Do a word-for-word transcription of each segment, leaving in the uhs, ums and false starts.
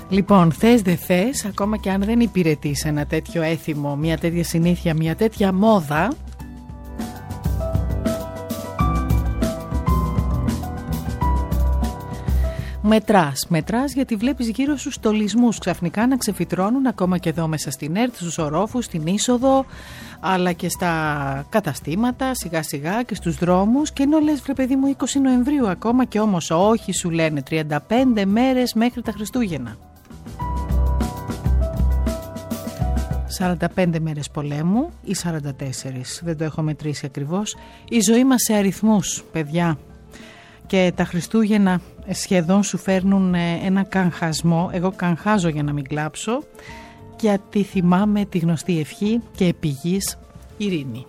Λοιπόν, θες δε θες, ακόμα και αν δεν υπηρετείς ένα τέτοιο έθιμο, μια τέτοια συνήθεια, μια τέτοια μόδα, μετράς, μετράς γιατί βλέπεις γύρω σου στολισμούς ξαφνικά να ξεφυτρώνουν ακόμα και εδώ μέσα στην ΕΡΤ, στους ορόφους, στην είσοδο, αλλά και στα καταστήματα σιγά σιγά και στους δρόμους, και ενώ λες βρε παιδί μου είκοσι Νοεμβρίου ακόμα, και όμως όχι, σου λένε τριάντα πέντε μέρες μέχρι τα Χριστούγεννα. σαράντα πέντε μέρες πολέμου ή σαράντα τέσσερις, δεν το έχω μετρήσει ακριβώς. Η ζωή μας σε αριθμούς, παιδιά. Και τα Χριστούγεννα σχεδόν σου φέρνουν ένα καγχασμό. Εγώ καγχάζω για να μην κλάψω, γιατί θυμάμαι τη γνωστή ευχή και επιγής ειρήνη.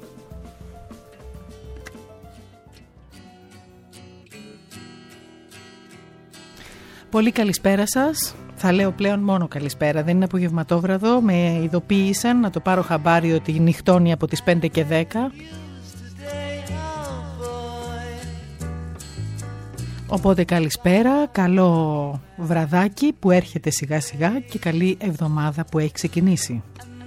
Πολύ καλησπέρα σας. Θα λέω πλέον μόνο καλησπέρα, δεν είναι απογευματόβραδο. Με ειδοποίησαν να το πάρω χαμπάρι ότι νυχτώνει από τις πέντε και δέκα. Οπότε καλησπέρα, καλό βραδάκι που έρχεται σιγά σιγά και καλή εβδομάδα που έχει ξεκινήσει.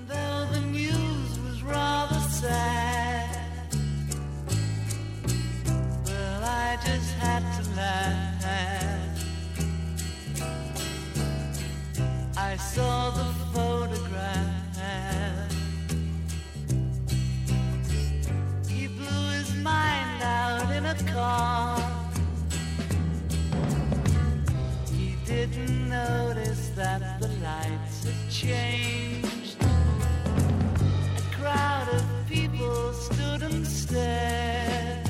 Didn't notice that the lights had changed. A crowd of people stood and stared.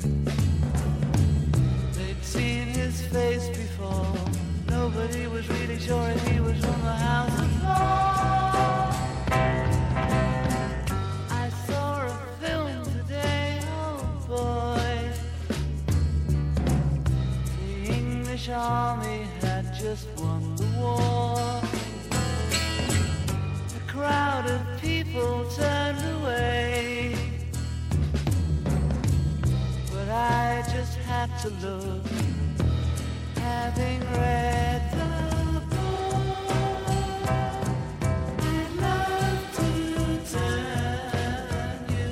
They'd seen his face before. Nobody was really sure if he was from the House of Lords. I saw a film today, oh boy. The English army just won the war. A crowd of people turned away, but I just had to look, having read the book. I'd love to turn you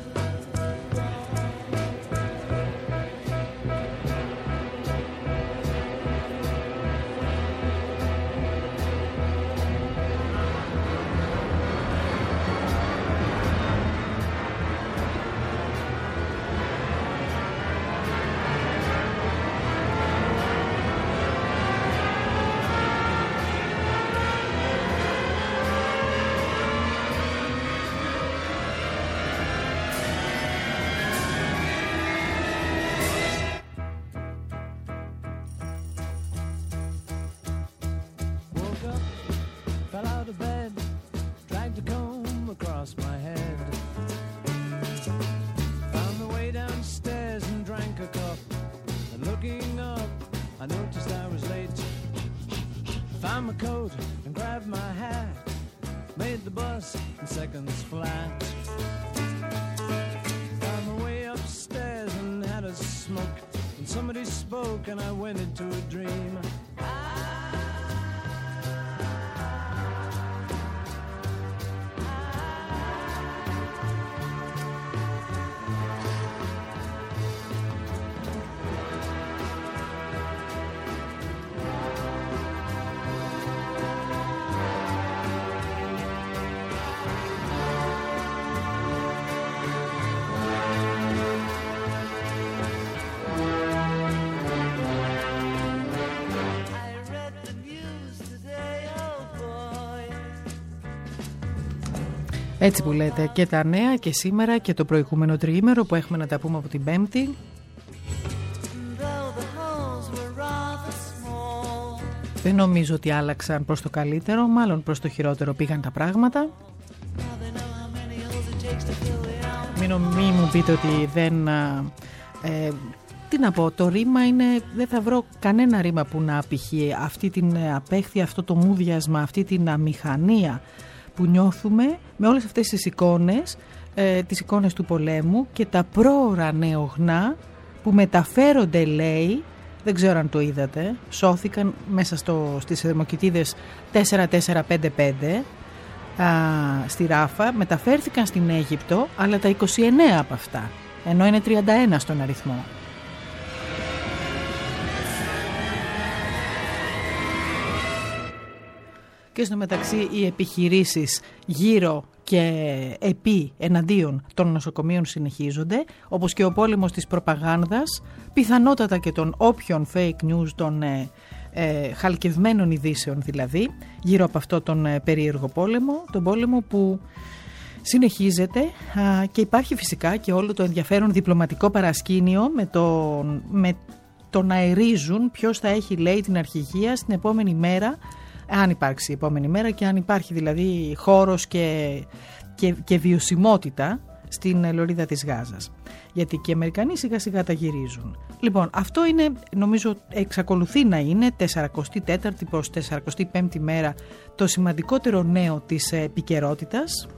found my coat and grabbed my hat, made the bus in seconds flat. Found my way upstairs and had a smoke, and somebody spoke and I went into a dream. Έτσι που λέτε, και τα νέα και σήμερα και το προηγούμενο τριήμερο που έχουμε να τα πούμε από την Πέμπτη. Δεν νομίζω ότι άλλαξαν προς το καλύτερο, μάλλον προς το χειρότερο πήγαν τα πράγματα. Μην, μην μου πείτε ότι δεν... Ε, τι να πω, το ρήμα είναι... Δεν θα βρω κανένα ρήμα που να απηχεί αυτή την απέχθεια, αυτό το μούδιασμα, αυτή την αμηχανία που νιώθουμε με όλες αυτές τις εικόνες, ε, τις εικόνες του πολέμου και τα πρόωρα νεογνά που μεταφέρονται, λέει, δεν ξέρω αν το είδατε, σώθηκαν μέσα στο, στις θερμοκοιτίδες τέσσερα τέσσερα πέντε πέντε α, στη Ράφα, μεταφέρθηκαν στην Αίγυπτο, αλλά τα είκοσι εννέα από αυτά, ενώ είναι τριάντα ένα στον αριθμό. Και στο μεταξύ οι επιχειρήσεις γύρω και επί εναντίον των νοσοκομείων συνεχίζονται, όπως και ο πόλεμος της προπαγάνδας, πιθανότατα και των όποιων fake news, των ε, ε, χαλκευμένων ειδήσεων δηλαδή, γύρω από αυτό τον ε, περίεργο πόλεμο, τον πόλεμο που συνεχίζεται α, και υπάρχει φυσικά και όλο το ενδιαφέρον διπλωματικό παρασκήνιο με το, με το να ερίζουν ποιος θα έχει, λέει, την αρχηγία στην επόμενη μέρα, αν υπάρξει η επόμενη μέρα και αν υπάρχει δηλαδή χώρος και, και, και βιωσιμότητα στην λωρίδα της Γάζας. Γιατί και οι Αμερικανοί σιγά σιγά τα γυρίζουν. Λοιπόν, αυτό είναι, νομίζω εξακολουθεί να είναι τεσσαρακοστή τέταρτη προς τεσσαρακοστή πέμπτη μέρα το σημαντικότερο νέο της επικαιρότητας.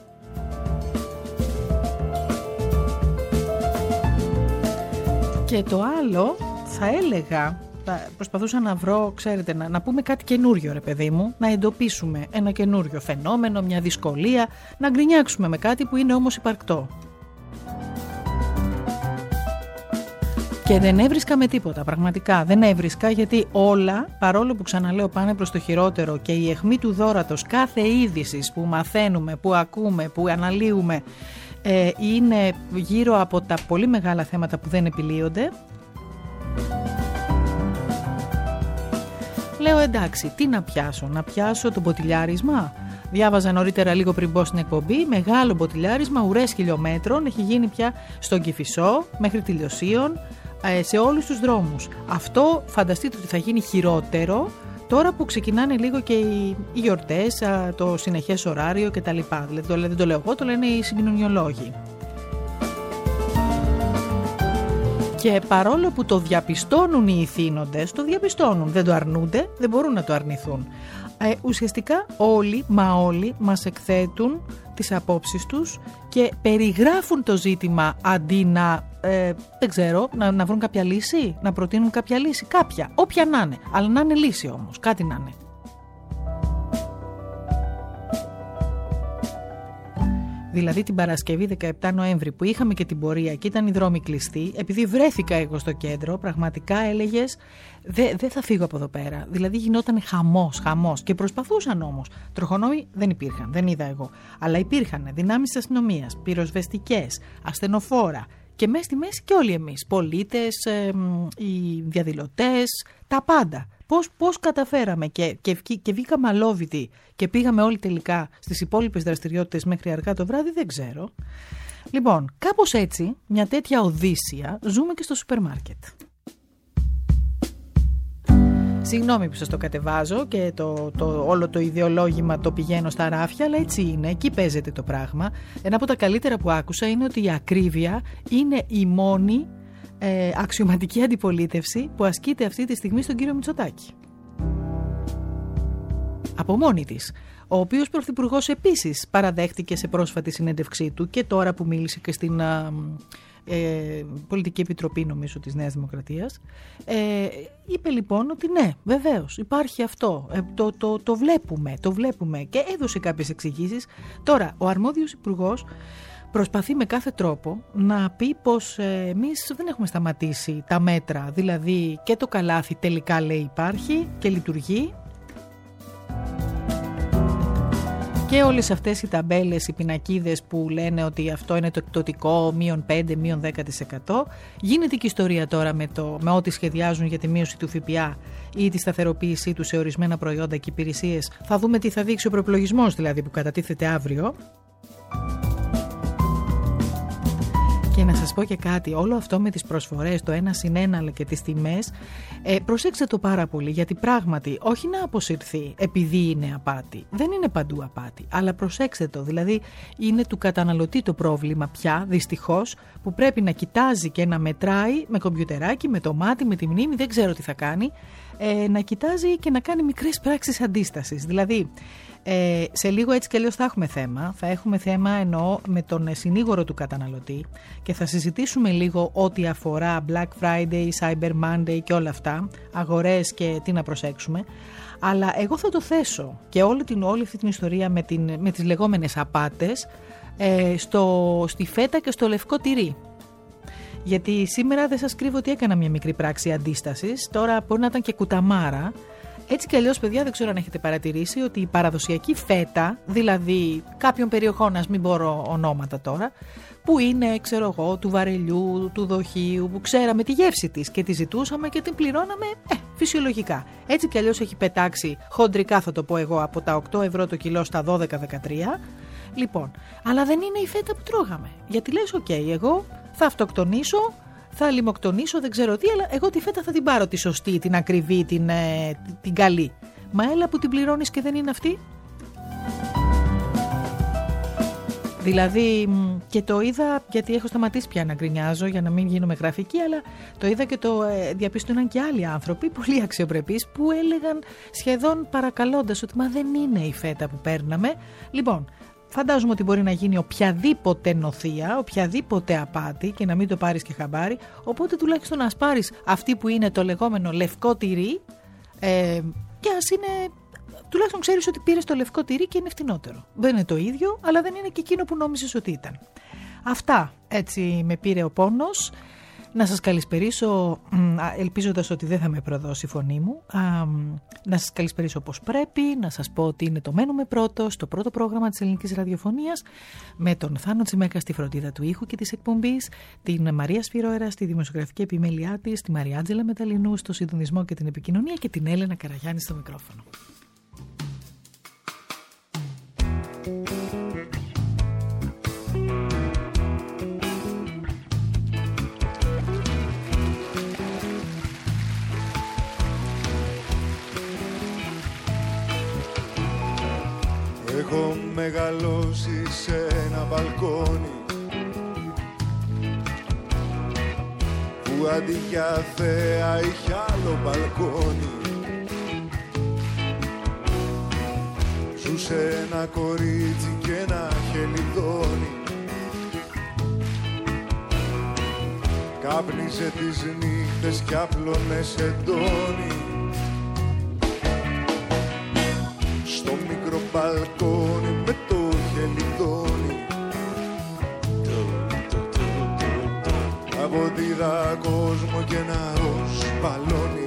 Και το άλλο θα έλεγα, προσπαθούσα να βρω, ξέρετε, να, να πούμε κάτι καινούριο, ρε παιδί μου, να εντοπίσουμε ένα καινούριο φαινόμενο, μια δυσκολία, να γκρινιάξουμε με κάτι που είναι όμως υπαρκτό. Και δεν έβρισκα με τίποτα, πραγματικά δεν έβρισκα, γιατί όλα, παρόλο που ξαναλέω πάνε προς το χειρότερο και η αιχμή του δώρατος κάθε είδησης που μαθαίνουμε, που ακούμε, που αναλύουμε, ε, είναι γύρω από τα πολύ μεγάλα θέματα που δεν επιλύονται. Λέω εντάξει, τι να πιάσω, να πιάσω το μποτιλιάρισμα. Διάβαζα νωρίτερα λίγο πριν μπω στην εκπομπή, μεγάλο μποτιλιάρισμα, ουρές χιλιόμετρων, έχει γίνει πια στον Κηφισό μέχρι τη Λιωσίων, σε όλους τους δρόμους. Αυτό φανταστείτε ότι θα γίνει χειρότερο τώρα που ξεκινάνε λίγο και οι γιορτές, το συνεχές ωράριο κτλ. Δηλαδή δεν το λέω εγώ, το λένε οι συγκοινωνιολόγοι. Και παρόλο που το διαπιστώνουν οι ηθήνοντες, το διαπιστώνουν, δεν το αρνούνται, δεν μπορούν να το αρνηθούν. Ε, ουσιαστικά όλοι, μα όλοι, μας εκθέτουν τις απόψεις τους και περιγράφουν το ζήτημα αντί να, ε, δεν ξέρω, να, να βρουν κάποια λύση, να προτείνουν κάποια λύση, κάποια, όποια να είναι, αλλά να είναι λύση όμως, κάτι να είναι. Δηλαδή την Παρασκευή δεκαεπτά Νοέμβρη που είχαμε και την πορεία και ήταν οι δρόμοι κλειστοί, επειδή βρέθηκα εγώ στο κέντρο, πραγματικά έλεγες δεν δε θα φύγω από εδώ πέρα. Δηλαδή γινόταν χαμός, χαμός και προσπαθούσαν όμως. Τροχονόμοι δεν υπήρχαν, δεν είδα εγώ. Αλλά υπήρχαν δυνάμεις της αστυνομίας, πυροσβεστικές, ασθενοφόρα και μέσα στη μέση και όλοι εμείς, πολίτες, ε, οι διαδηλωτές, τα πάντα. Πώς, πώς καταφέραμε και, και, και βγήκαμε αλόβητοι και πήγαμε όλοι τελικά στις υπόλοιπες δραστηριότητες μέχρι αργά το βράδυ, δεν ξέρω. Λοιπόν, κάπως έτσι, μια τέτοια οδύσσια ζούμε και στο σούπερ μάρκετ. Συγγνώμη που σας το κατεβάζω και το, το, όλο το ιδεολόγημα το πηγαίνω στα ράφια, αλλά έτσι είναι, εκεί παίζεται το πράγμα. Ένα από τα καλύτερα που άκουσα είναι ότι η ακρίβεια είναι η μόνη Ε, αξιωματική αντιπολίτευση που ασκείται αυτή τη στιγμή στον κύριο Μητσοτάκη. Από μόνη της. Ο οποίος πρωθυπουργός επίσης παραδέχτηκε σε πρόσφατη συνέντευξή του και τώρα που μίλησε και στην α, ε, Πολιτική Επιτροπή, νομίζω, της Νέας Δημοκρατίας, ε, είπε λοιπόν ότι ναι, βεβαίως υπάρχει αυτό, ε, το, το, το βλέπουμε, το βλέπουμε και έδωσε κάποιες εξηγήσεις. Τώρα ο αρμόδιος υπουργός προσπαθεί με κάθε τρόπο να πει πως ε, εμείς δεν έχουμε σταματήσει τα μέτρα, δηλαδή και το καλάθι τελικά λέει υπάρχει και λειτουργεί και όλες αυτές οι ταμπέλες, οι πινακίδες που λένε ότι αυτό είναι το εκπτωτικό μείον πέντε, μείον δέκα τοις εκατό. Γίνεται και ιστορία τώρα με, το, με ό,τι σχεδιάζουν για τη μείωση του ΦΠΑ ή τη σταθεροποίησή του σε ορισμένα προϊόντα και υπηρεσίες. Θα δούμε τι θα δείξει ο προεπλογισμός δηλαδή που κατατίθεται αύριο. Και να σας πω και κάτι, όλο αυτό με τις προσφορές, το ένα συν ένα αλλά και τις τιμές, ε, προσέξτε το πάρα πολύ, γιατί πράγματι όχι να αποσυρθεί επειδή είναι απάτη, δεν είναι παντού απάτη, αλλά προσέξτε το, δηλαδή είναι του καταναλωτή το πρόβλημα πια, δυστυχώς, που πρέπει να κοιτάζει και να μετράει με κομπιουτεράκι, με το μάτι, με τη μνήμη, δεν ξέρω τι θα κάνει, ε, να κοιτάζει και να κάνει μικρές πράξεις αντίστασης. Δηλαδή, ε, σε λίγο έτσι κι αλλιώς θα έχουμε θέμα. Θα έχουμε θέμα εννοώ με τον συνήγορο του καταναλωτή και θα συζητήσουμε λίγο ό,τι αφορά Black Friday, Cyber Monday και όλα αυτά, αγορές και τι να προσέξουμε. Αλλά εγώ θα το θέσω και όλη, την, όλη αυτή την ιστορία με, την, με τις λεγόμενες απάτες ε, στο, στη φέτα και στο λευκό τυρί. Γιατί σήμερα δεν σας κρύβω ότι έκανα μια μικρή πράξη αντίστασης. Τώρα μπορεί να ήταν και κουταμάρα. Έτσι κι αλλιώς, παιδιά, δεν ξέρω αν έχετε παρατηρήσει ότι η παραδοσιακή φέτα, δηλαδή κάποιων περιοχών, ας μην μπορώ ονόματα τώρα, που είναι, ξέρω εγώ, του βαρελιού, του δοχείου, που ξέραμε τη γεύση της και τη ζητούσαμε και την πληρώναμε ε, φυσιολογικά. Έτσι κι αλλιώς έχει πετάξει χοντρικά, θα το πω εγώ, από τα οκτώ ευρώ το κιλό στα δώδεκα με δεκατρία. Λοιπόν, αλλά δεν είναι η φέτα που τρώγαμε. Γιατί λες, οκ, okay, εγώ θα αυτοκτονήσω, θα λιμοκτονήσω, δεν ξέρω τι, αλλά εγώ τη φέτα θα την πάρω τη σωστή, την ακριβή, την, ε, την καλή. Μα έλα που την πληρώνεις και δεν είναι αυτή. Δηλαδή, και το είδα, γιατί έχω σταματήσει πια να γκρινιάζω για να μην γίνομαι γραφική, αλλά το είδα και το ε, διαπίστωναν και άλλοι άνθρωποι, πολύ αξιοπρεπείς, που έλεγαν σχεδόν παρακαλώντας ότι μα δεν είναι η φέτα που παίρναμε. Λοιπόν, φαντάζομαι ότι μπορεί να γίνει οποιαδήποτε νοθεία, οποιαδήποτε απάτη και να μην το πάρεις και χαμπάρι, οπότε τουλάχιστον να πάρεις αυτή που είναι το λεγόμενο λευκό τυρί ε, και ας είναι... Τουλάχιστον ξέρεις ότι πήρες το λευκό τυρί και είναι φτηνότερο. Δεν είναι το ίδιο, αλλά δεν είναι και εκείνο που νόμιζες ότι ήταν. Αυτά, έτσι με πήρε ο πόνος. Να σας καλησπερίσω, ελπίζοντας ότι δεν θα με προδώσει η φωνή μου. Να σας καλησπερίσω όπως πρέπει, να σας πω ότι είναι το Μένουμε Πρώτο, στο πρώτο πρόγραμμα της ελληνικής ραδιοφωνίας, με τον Θάνο Τσιμέκα στη φροντίδα του ήχου και της εκπομπής, την Μαρία Σφυρόερα στη δημοσιογραφική επιμέλειά της, τη Μαριάτζελα Μεταλλινού στο συντονισμό και την επικοινωνία και την Έλενα Καραγιάννη στο μικρόφωνο. Έχω μεγαλώσει σε ένα μπαλκόνι που αντί για θέα είχε άλλο μπαλκόνι. Ζούσε ένα κορίτσι και ένα χελιδόνι, κάπνιζε τις νύχτες κι άπλωνε σεντόνι. Στο μικρό μπαλκόνι με το χελιδόνι αποδίδα κόσμο και ένα ροζ μπαλόνι.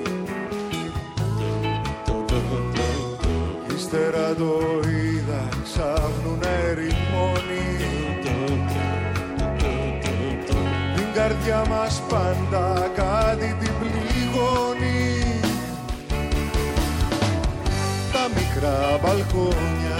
Ύστερα το είδα ξάφνου να ερημώνει, την καρδιά μας πάντα κάτι την πληγώνει. Τα μικρά μπαλκόνια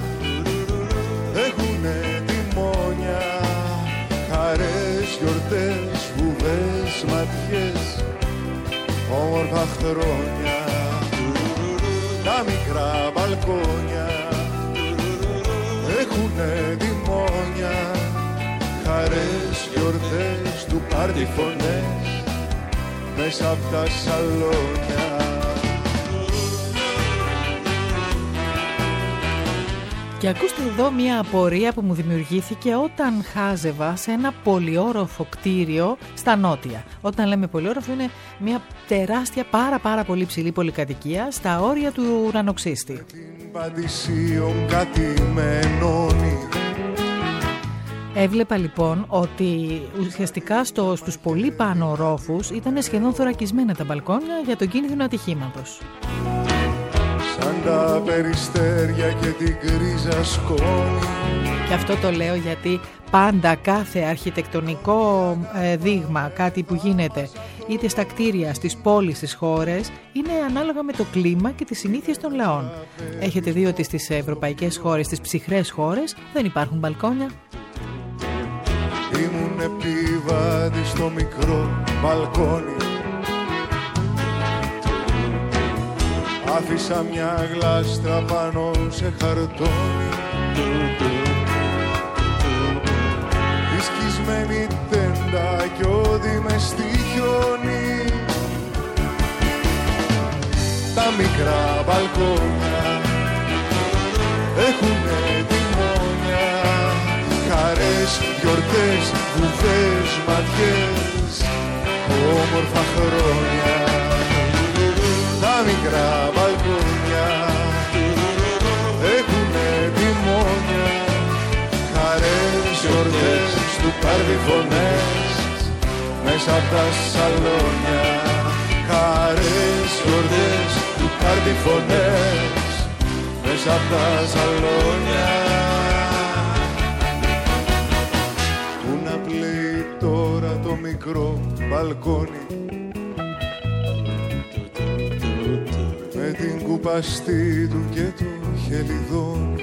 έχουνε τιμόνια, χαρές, γιορτές, βουβές, ματιές, όμορφα χρόνια. Τα μικρά μπαλκόνια έχουνε τιμόνια, χαρές, γιορτές, του πάρτι φωνές μέσα απ' τα σαλόνια. Και ακούστε εδώ μια απορία που μου δημιουργήθηκε όταν χάζευα σε ένα πολυόροφο κτίριο στα νότια. Όταν λέμε πολυόροφο είναι μια τεράστια, πάρα πάρα πολύ ψηλή πολυκατοικία στα όρια του ουρανοξύστη. Έβλεπα λοιπόν ότι ουσιαστικά στο, στους πολύ πάνω ορόφους ήταν σχεδόν θωρακισμένα τα μπαλκόνια για τον κίνδυνο ατυχήματος. Σαν τα περιστέρια και την γκρίζα σκόνη. Και αυτό το λέω γιατί πάντα κάθε αρχιτεκτονικό ε, δείγμα, κάτι που γίνεται είτε στα κτίρια, στις πόλεις, στις χώρες, είναι ανάλογα με το κλίμα και τις συνήθειες των λαών. Έχετε δει ότι στις ευρωπαϊκές χώρες, στις ψυχρές χώρες, δεν υπάρχουν μπαλκόνια. Ήμουν επιβάτη στο μικρό μπαλκόνι, άφησα μια γλάστρα πάνω σε χαρτόνι, τη σκισμένη τέντα κι όδη μες στη χιόνι. τα μικρά μπαλκόνια έχουνε τιμόνια, χαρές, γιορτές, βουβές, ματιές, όμορφα χρόνια. Τα μικρά μπαλκόνια έχουνε τιμόνια, χαρές, γιορτές, του πάρτι φωνές μέσα απ' τα σαλόνια. Χαρές, γιορτές, του πάρτι φωνές μέσα απ' τα σαλόνια. Πού να πλέει τώρα το μικρό μπαλκόνι με την κουπαστή του και το χελιδόνι.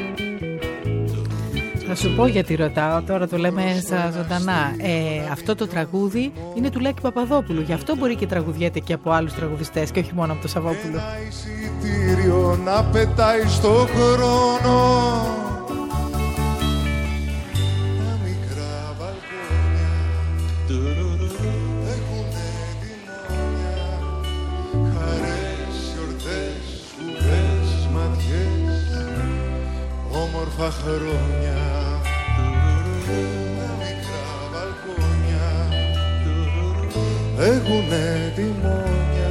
Θα σου πω γιατί ρωτάω, τώρα το λέμε στα ζωντανά. Ε, αυτό το τραγούδι είναι του Λάκη Παπαδόπουλου. Γι' αυτό μπορεί και τραγουδιέται και από άλλους τραγουδιστές και όχι μόνο από το Σαββόπουλο. Ένα εισιτήριο να πετάει στο χρόνο. Τα μικρά μπαλκόνια έχουνε τιμόνια, χαρές, γιορτές, βουβές, ματιές, όμορφα χρόνια. Τα μικρά μπαλκόνια έχουνε τιμόνια,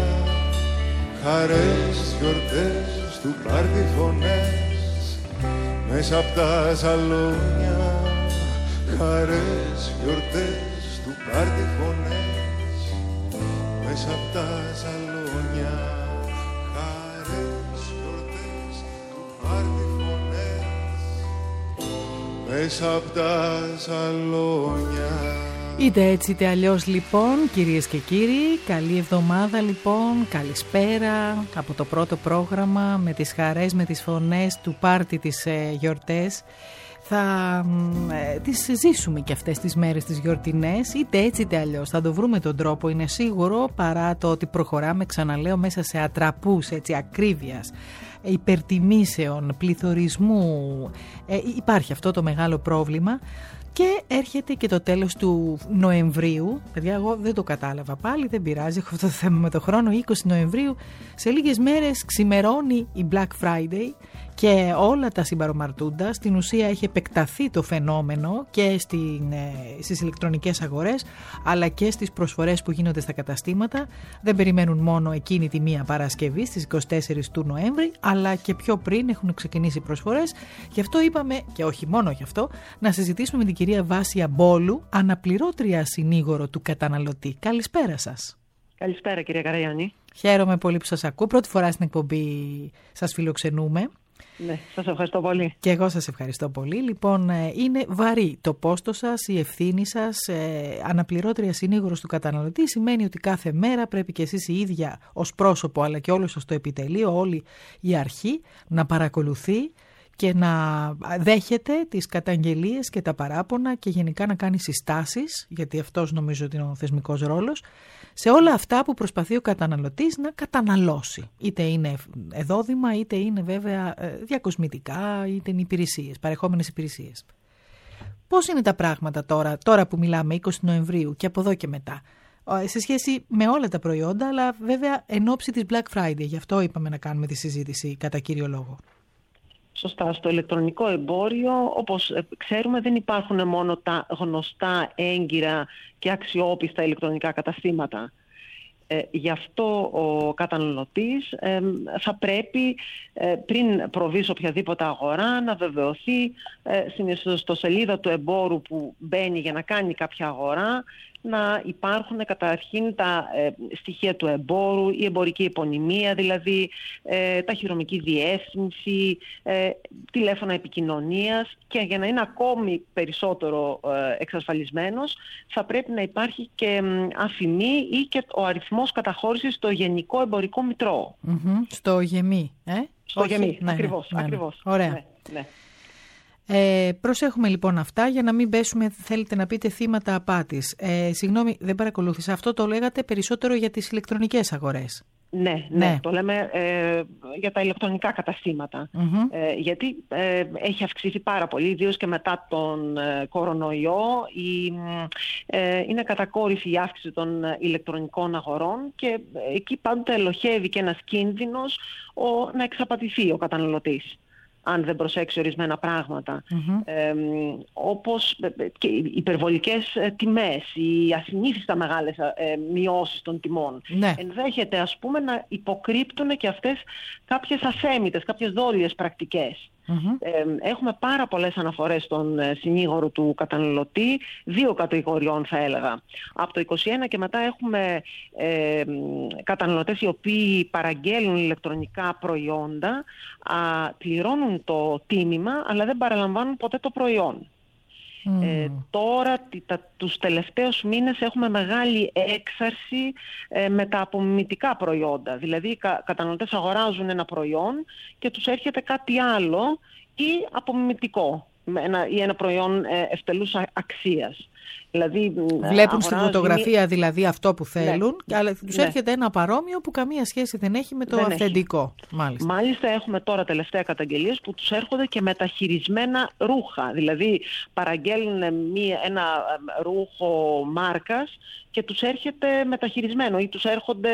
χαρές, γιορτές, του πάρτι φωνές μέσα απ' τα σαλόνια. Χαρές, γιορτές, του πάρτι φωνές μέσα απ' τα σαλόνια. Χαρές, γιορτές, του πάρτι φωνές μέσα απ' τα σαλόνια. Είτε έτσι είτε αλλιώς λοιπόν, κυρίες και κύριοι, καλή εβδομάδα λοιπόν, καλησπέρα από το πρώτο πρόγραμμα με τις χαρές, με τις φωνές του πάρτι τις ε, γιορτές. Θα ε, τις ζήσουμε και αυτές τις μέρες τις γιορτινές, είτε έτσι είτε αλλιώς. Θα το βρούμε τον τρόπο, είναι σίγουρο, παρά το ότι προχωράμε, ξαναλέω, μέσα σε ατραπούς έτσι, ακρίβειας, υπερτιμήσεων, πληθωρισμού. Ε, υπάρχει αυτό το μεγάλο πρόβλημα. Και έρχεται και το τέλος του Νοεμβρίου. Παιδιά, εγώ δεν το κατάλαβα πάλι, δεν πειράζει, έχω αυτό το θέμα με το χρόνο. είκοσι Νοεμβρίου, σε λίγες μέρες ξημερώνει η Black Friday και όλα τα συμπαρομαρτούντα. Στην ουσία έχει επεκταθεί το φαινόμενο και στην, ε, στις ηλεκτρονικές αγορές, αλλά και στις προσφορές που γίνονται στα καταστήματα. Δεν περιμένουν μόνο εκείνη τη μία Παρασκευή στις είκοσι τέσσερις του Νοέμβρη, αλλά και πιο πριν έχουν ξεκινήσει προσφορές. Γι' αυτό είπαμε, και όχι μόνο γι' αυτό, να συζητήσουμε με την κυρία Βάσια Μπόλου, αναπληρώτρια συνήγορο του καταναλωτή. Καλησπέρα σας. Καλησπέρα κυρία Καραγιάννη. Χαίρομαι πολύ που σας ακούω. Πρώτη φορά στην εκπομπή σας φιλοξενούμε. Ναι, σας ευχαριστώ πολύ. Και εγώ σας ευχαριστώ πολύ. Λοιπόν, είναι βαρύ το πόστο σας, η ευθύνη σας. Ε, αναπληρώτρια συνήγορος του καταναλωτή σημαίνει ότι κάθε μέρα πρέπει και εσείς η ίδια ως πρόσωπο, αλλά και όλο σας το επιτελείο, όλη η αρχή, να παρακολουθεί και να δέχεται τις καταγγελίες και τα παράπονα και γενικά να κάνει συστάσεις, γιατί αυτός νομίζω ότι είναι ο θεσμικός ρόλος, σε όλα αυτά που προσπαθεί ο καταναλωτής να καταναλώσει. Είτε είναι εδόδημα, είτε είναι βέβαια διακοσμητικά, είτε είναι υπηρεσίες, παρεχόμενες υπηρεσίες. Πώς είναι τα πράγματα τώρα, τώρα που μιλάμε είκοσι Νοεμβρίου και από εδώ και μετά, σε σχέση με όλα τα προϊόντα, αλλά βέβαια εν ώψη της Black Friday, γι' αυτό είπαμε να κάνουμε τη συζήτηση κατά κύριο λόγο. Σωστά, στο ηλεκτρονικό εμπόριο, όπως ξέρουμε, δεν υπάρχουν μόνο τα γνωστά, έγκυρα και αξιόπιστα ηλεκτρονικά καταστήματα. Ε, γι' αυτό ο καταναλωτής ε, θα πρέπει ε, πριν προβεί σε οποιαδήποτε αγορά να βεβαιωθεί ε, στην ιστοσελίδα του εμπόρου που μπαίνει για να κάνει κάποια αγορά, να υπάρχουν καταρχήν τα ε, στοιχεία του εμπόρου, η εμπορική επωνυμία, δηλαδή ε, ταχυδρομική διεύθυνση, ε, τηλέφωνα επικοινωνίας, και για να είναι ακόμη περισσότερο ε, εξασφαλισμένος θα πρέπει να υπάρχει και ε, αφημί ή και ο αριθμός καταχώρησης στο Γενικό Εμπορικό Μητρό. Mm-hmm. Στο ΓΕΜΗ, ε? Στο Όχι, ΓΕΜΗ, ναι, ακριβώς. Ναι, ναι, ακριβώς. ναι. Ωραία. Ναι, ναι. Ε, προσέχουμε λοιπόν αυτά για να μην πέσουμε, θέλετε να πείτε, θύματα απάτης. Ε, συγγνώμη, δεν παρακολούθησα. Αυτό το λέγατε περισσότερο για τις ηλεκτρονικές αγορές. Ναι, ναι, ναι, το λέμε ε, για τα ηλεκτρονικά καταστήματα. Mm-hmm. Ε, γιατί ε, έχει αυξηθεί πάρα πολύ, ιδίως και μετά τον ε, κορονοϊό. Η, ε, είναι κατακόρυφη η αύξηση των ηλεκτρονικών αγορών και εκεί πάντοτε ελοχεύει και ένας κίνδυνος ο, να εξαπατηθεί ο καταναλωτής, αν δεν προσέξει ορισμένα πράγματα. Mm-hmm. Ε, όπως και οι υπερβολικές τιμές, οι ασυνήθιστα μεγάλες ε, μειώσεις των τιμών. Ναι. Ενδέχεται, ας πούμε, να υποκρύπτουν και αυτές κάποιες αθέμητες, κάποιες δόλιες πρακτικές. Mm-hmm. Ε, έχουμε πάρα πολλές αναφορές στον συνήγορο του καταναλωτή, δύο κατηγοριών θα έλεγα. Από το είκοσι ένα και μετά έχουμε ε, καταναλωτές οι οποίοι παραγγέλνουν ηλεκτρονικά προϊόντα, α, πληρώνουν το τίμημα αλλά δεν παραλαμβάνουν ποτέ το προϊόν. Mm. Ε, τώρα τα, τους τελευταίους μήνες έχουμε μεγάλη έξαρση ε, με τα απομιμητικά προϊόντα. Δηλαδή οι κα, καταναλωτές αγοράζουν ένα προϊόν και τους έρχεται κάτι άλλο ή απομιμητικό ένα, ή ένα προϊόν ε, ευτελούς αξίας. Δηλαδή, βλέπουν στη φωτογραφία δηλαδή αυτό που θέλουν, ναι, αλλά τους ναι. έρχεται ένα παρόμοιο που καμία σχέση δεν έχει με το δεν αυθεντικό. Μάλιστα. Μάλιστα έχουμε τώρα τελευταία καταγγελίες που τους έρχονται και μεταχειρισμένα ρούχα. Δηλαδή παραγγέλνουν μία, ένα ρούχο μάρκας και τους έρχεται μεταχειρισμένο ή τους έρχονται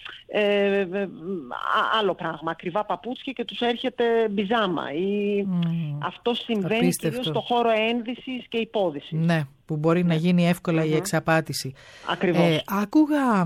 ε, ε, άλλο πράγμα, ακριβά παπούτσια και τους έρχεται μπιζάμα. Ή... Mm. Αυτό συμβαίνει κυρίως στο χώρο ένδυσης και υπόδυσης. Ναι, που μπορεί να γίνει εύκολα mm-hmm. η εξαπάτηση. Ακριβώς. Ε, άκουγα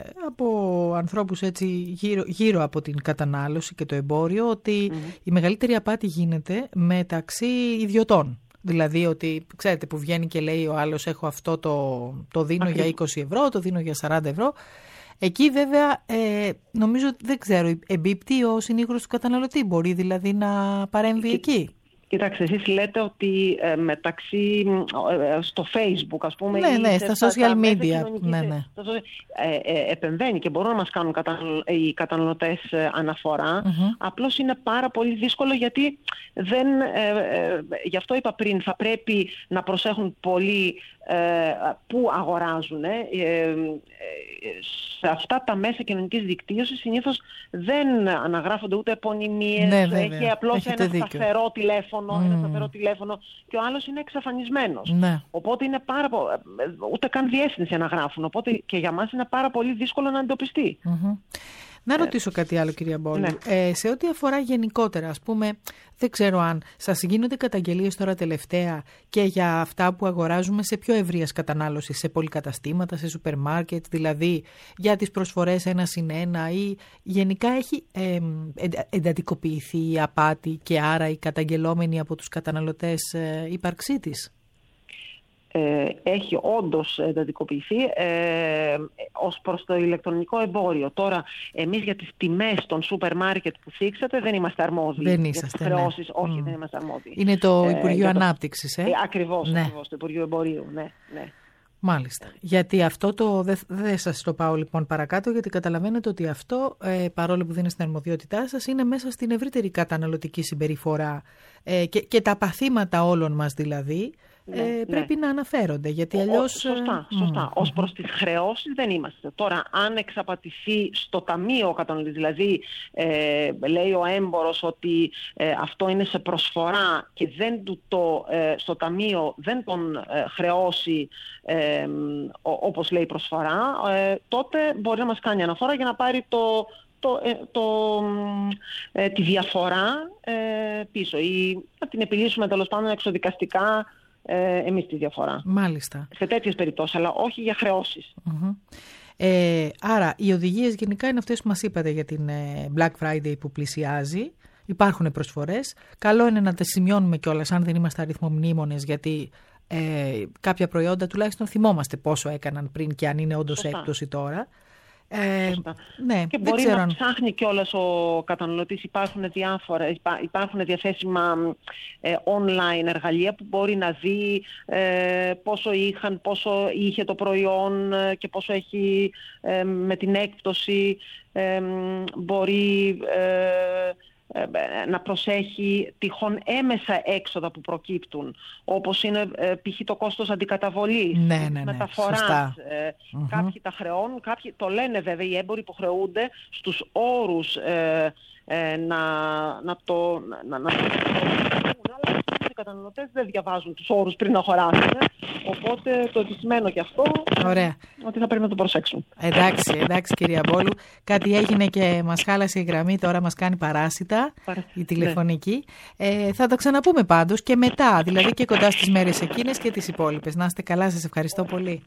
από ανθρώπους έτσι γύρω, γύρω από την κατανάλωση και το εμπόριο ότι mm-hmm. η μεγαλύτερη απάτη γίνεται μεταξύ ιδιωτών. Δηλαδή ότι ξέρετε που βγαίνει και λέει ο άλλος έχω αυτό το, το δίνω Ακριβώς. για είκοσι ευρώ, το δίνω για σαράντα ευρώ. Εκεί βέβαια ε, νομίζω δεν ξέρω εμπίπτει ο συνήγορος του καταναλωτή, μπορεί δηλαδή να παρέμβει και... εκεί. Κοιτάξτε, εσείς λέτε ότι ε, μεταξύ ε, στο Facebook, ας πούμε, ναι, ή ναι, στα, στα social media, media, ναι, ναι. Ε, ε, επεμβαίνει και μπορούν να μας κάνουν καταναλ, οι καταναλωτές ε, αναφορά. Mm-hmm. Απλώς είναι πάρα πολύ δύσκολο γιατί δεν, ε, ε, γι' αυτό είπα πριν, θα πρέπει να προσέχουν πολύ ε, πού αγοράζουν. Ε, ε, σε αυτά τα μέσα κοινωνικής δικτύωσης συνήθως δεν αναγράφονται ούτε επωνυμίες, ναι, έχει απλώς Έχετε ένα δίκιο. σταθερό τηλέφωνο, mm. ένα σταθερό τηλέφωνο και ο άλλος είναι εξαφανισμένος. Ναι. Οπότε είναι πάρα πο... ούτε καν διεύθυνση αναγράφουν, οπότε και για μας είναι πάρα πολύ δύσκολο να εντοπιστεί. Mm-hmm. Να ρωτήσω κάτι άλλο, κυρία Μπόλου. Ναι. Ε, σε ό,τι αφορά γενικότερα, ας πούμε, δεν ξέρω αν σας γίνονται καταγγελίες τώρα τελευταία και για αυτά που αγοράζουμε σε πιο ευρείας κατανάλωση, σε πολυκαταστήματα, σε σούπερ μάρκετ, δηλαδή για τις προσφορές ένα συν ένα ή γενικά έχει ε, εντατικοποιηθεί η απάτη και άρα η καταγγελόμενη από τους καταναλωτές ε, ύπαρξή της. Έχει όντως εντατικοποιηθεί ε, ως προς το ηλεκτρονικό εμπόριο. Τώρα, εμείς για τις τιμές των σούπερ μάρκετ που θίξατε δεν είμαστε αρμόδιοι. Δεν είσαστε, για τις χρεώσεις, ναι. όχι, mm. δεν είμαστε αρμόδιοι. Είναι το ε, Υπουργείο το... Ανάπτυξης, ε? ε ακριβώς, ναι. ακριβώς, το Υπουργείο Εμπορίου, ναι, ναι. Μάλιστα. Γιατί αυτό το. Δεν δε σας το πάω λοιπόν παρακάτω, γιατί καταλαβαίνετε ότι αυτό, ε, παρόλο που δεν είναι στην αρμοδιότητά σας, είναι μέσα στην ευρύτερη καταναλωτική συμπεριφορά ε, και, και τα παθήματα όλων μας δηλαδή. Ναι, ε, πρέπει ναι. να αναφέρονται, γιατί αλλιώς... Σωστά, σωστά. Mm. Ως προς τις χρεώσεις δεν είμαστε. Τώρα, αν εξαπατηθεί στο ταμείο ο καταναλωτής, δηλαδή ε, λέει ο έμπορος ότι ε, αυτό είναι σε προσφορά και δεν του το, ε, στο ταμείο δεν τον ε, χρεώσει ε, ο, όπως λέει η προσφορά, ε, τότε μπορεί να μας κάνει αναφορά για να πάρει το... Το, ε, το, ε, τη διαφορά ε, πίσω ή να την επιλύσουμε τέλος πάντων εξοδικαστικά ε, εμείς τη διαφορά. Μάλιστα. Σε τέτοιες περιπτώσεις, αλλά όχι για χρεώσεις. Mm-hmm. Ε, άρα οι οδηγίες γενικά είναι αυτές που μας είπατε για την ε, Black Friday που πλησιάζει. Υπάρχουν προσφορές. Καλό είναι να τα σημειώνουμε κιόλας αν δεν είμαστε αριθμομνήμονες, γιατί ε, κάποια προϊόντα τουλάχιστον θυμόμαστε πόσο έκαναν πριν και αν είναι όντως έκπτωση τώρα. Ε, ναι, και μπορεί ξέρω. να ψάχνει κιόλας ο καταναλωτής. Υπάρχουν διάφορα, υπάρχουν διαθέσιμα ε, online εργαλεία που μπορεί να δει ε, πόσο είχαν, πόσο είχε το προϊόν ε, και πόσο έχει ε, με την έκπτωση. Ε, μπορεί ε, να προσέχει τυχόν έμεσα έξοδα που προκύπτουν, όπως είναι ε, π.χ. το κόστος αντικαταβολής, ναι, ναι, ναι, μεταφοράς. Ε, mm-hmm. Κάποιοι τα χρεώνουν, κάποιοι το λένε βέβαια, οι έμποροι υποχρεούνται στους όρους ε, ε, να, να το... Να, να, αλλά οι καταναλωτές δεν διαβάζουν τους όρους πριν να αγοράσουν, οπότε το επισημαίνω και αυτό. Ωραία. Ότι θα πρέπει να το προσέξουν. Εντάξει, εντάξει κυρία Μπόλου. Κάτι έγινε και μας χάλασε η γραμμή, τώρα μας κάνει παράσιτα, παράσιτα. η τηλεφωνική. Ναι. Ε, θα τα ξαναπούμε πάντως και μετά, δηλαδή και κοντά στις μέρες εκείνες και τις υπόλοιπες. Να είστε καλά, σας ευχαριστώ πολύ.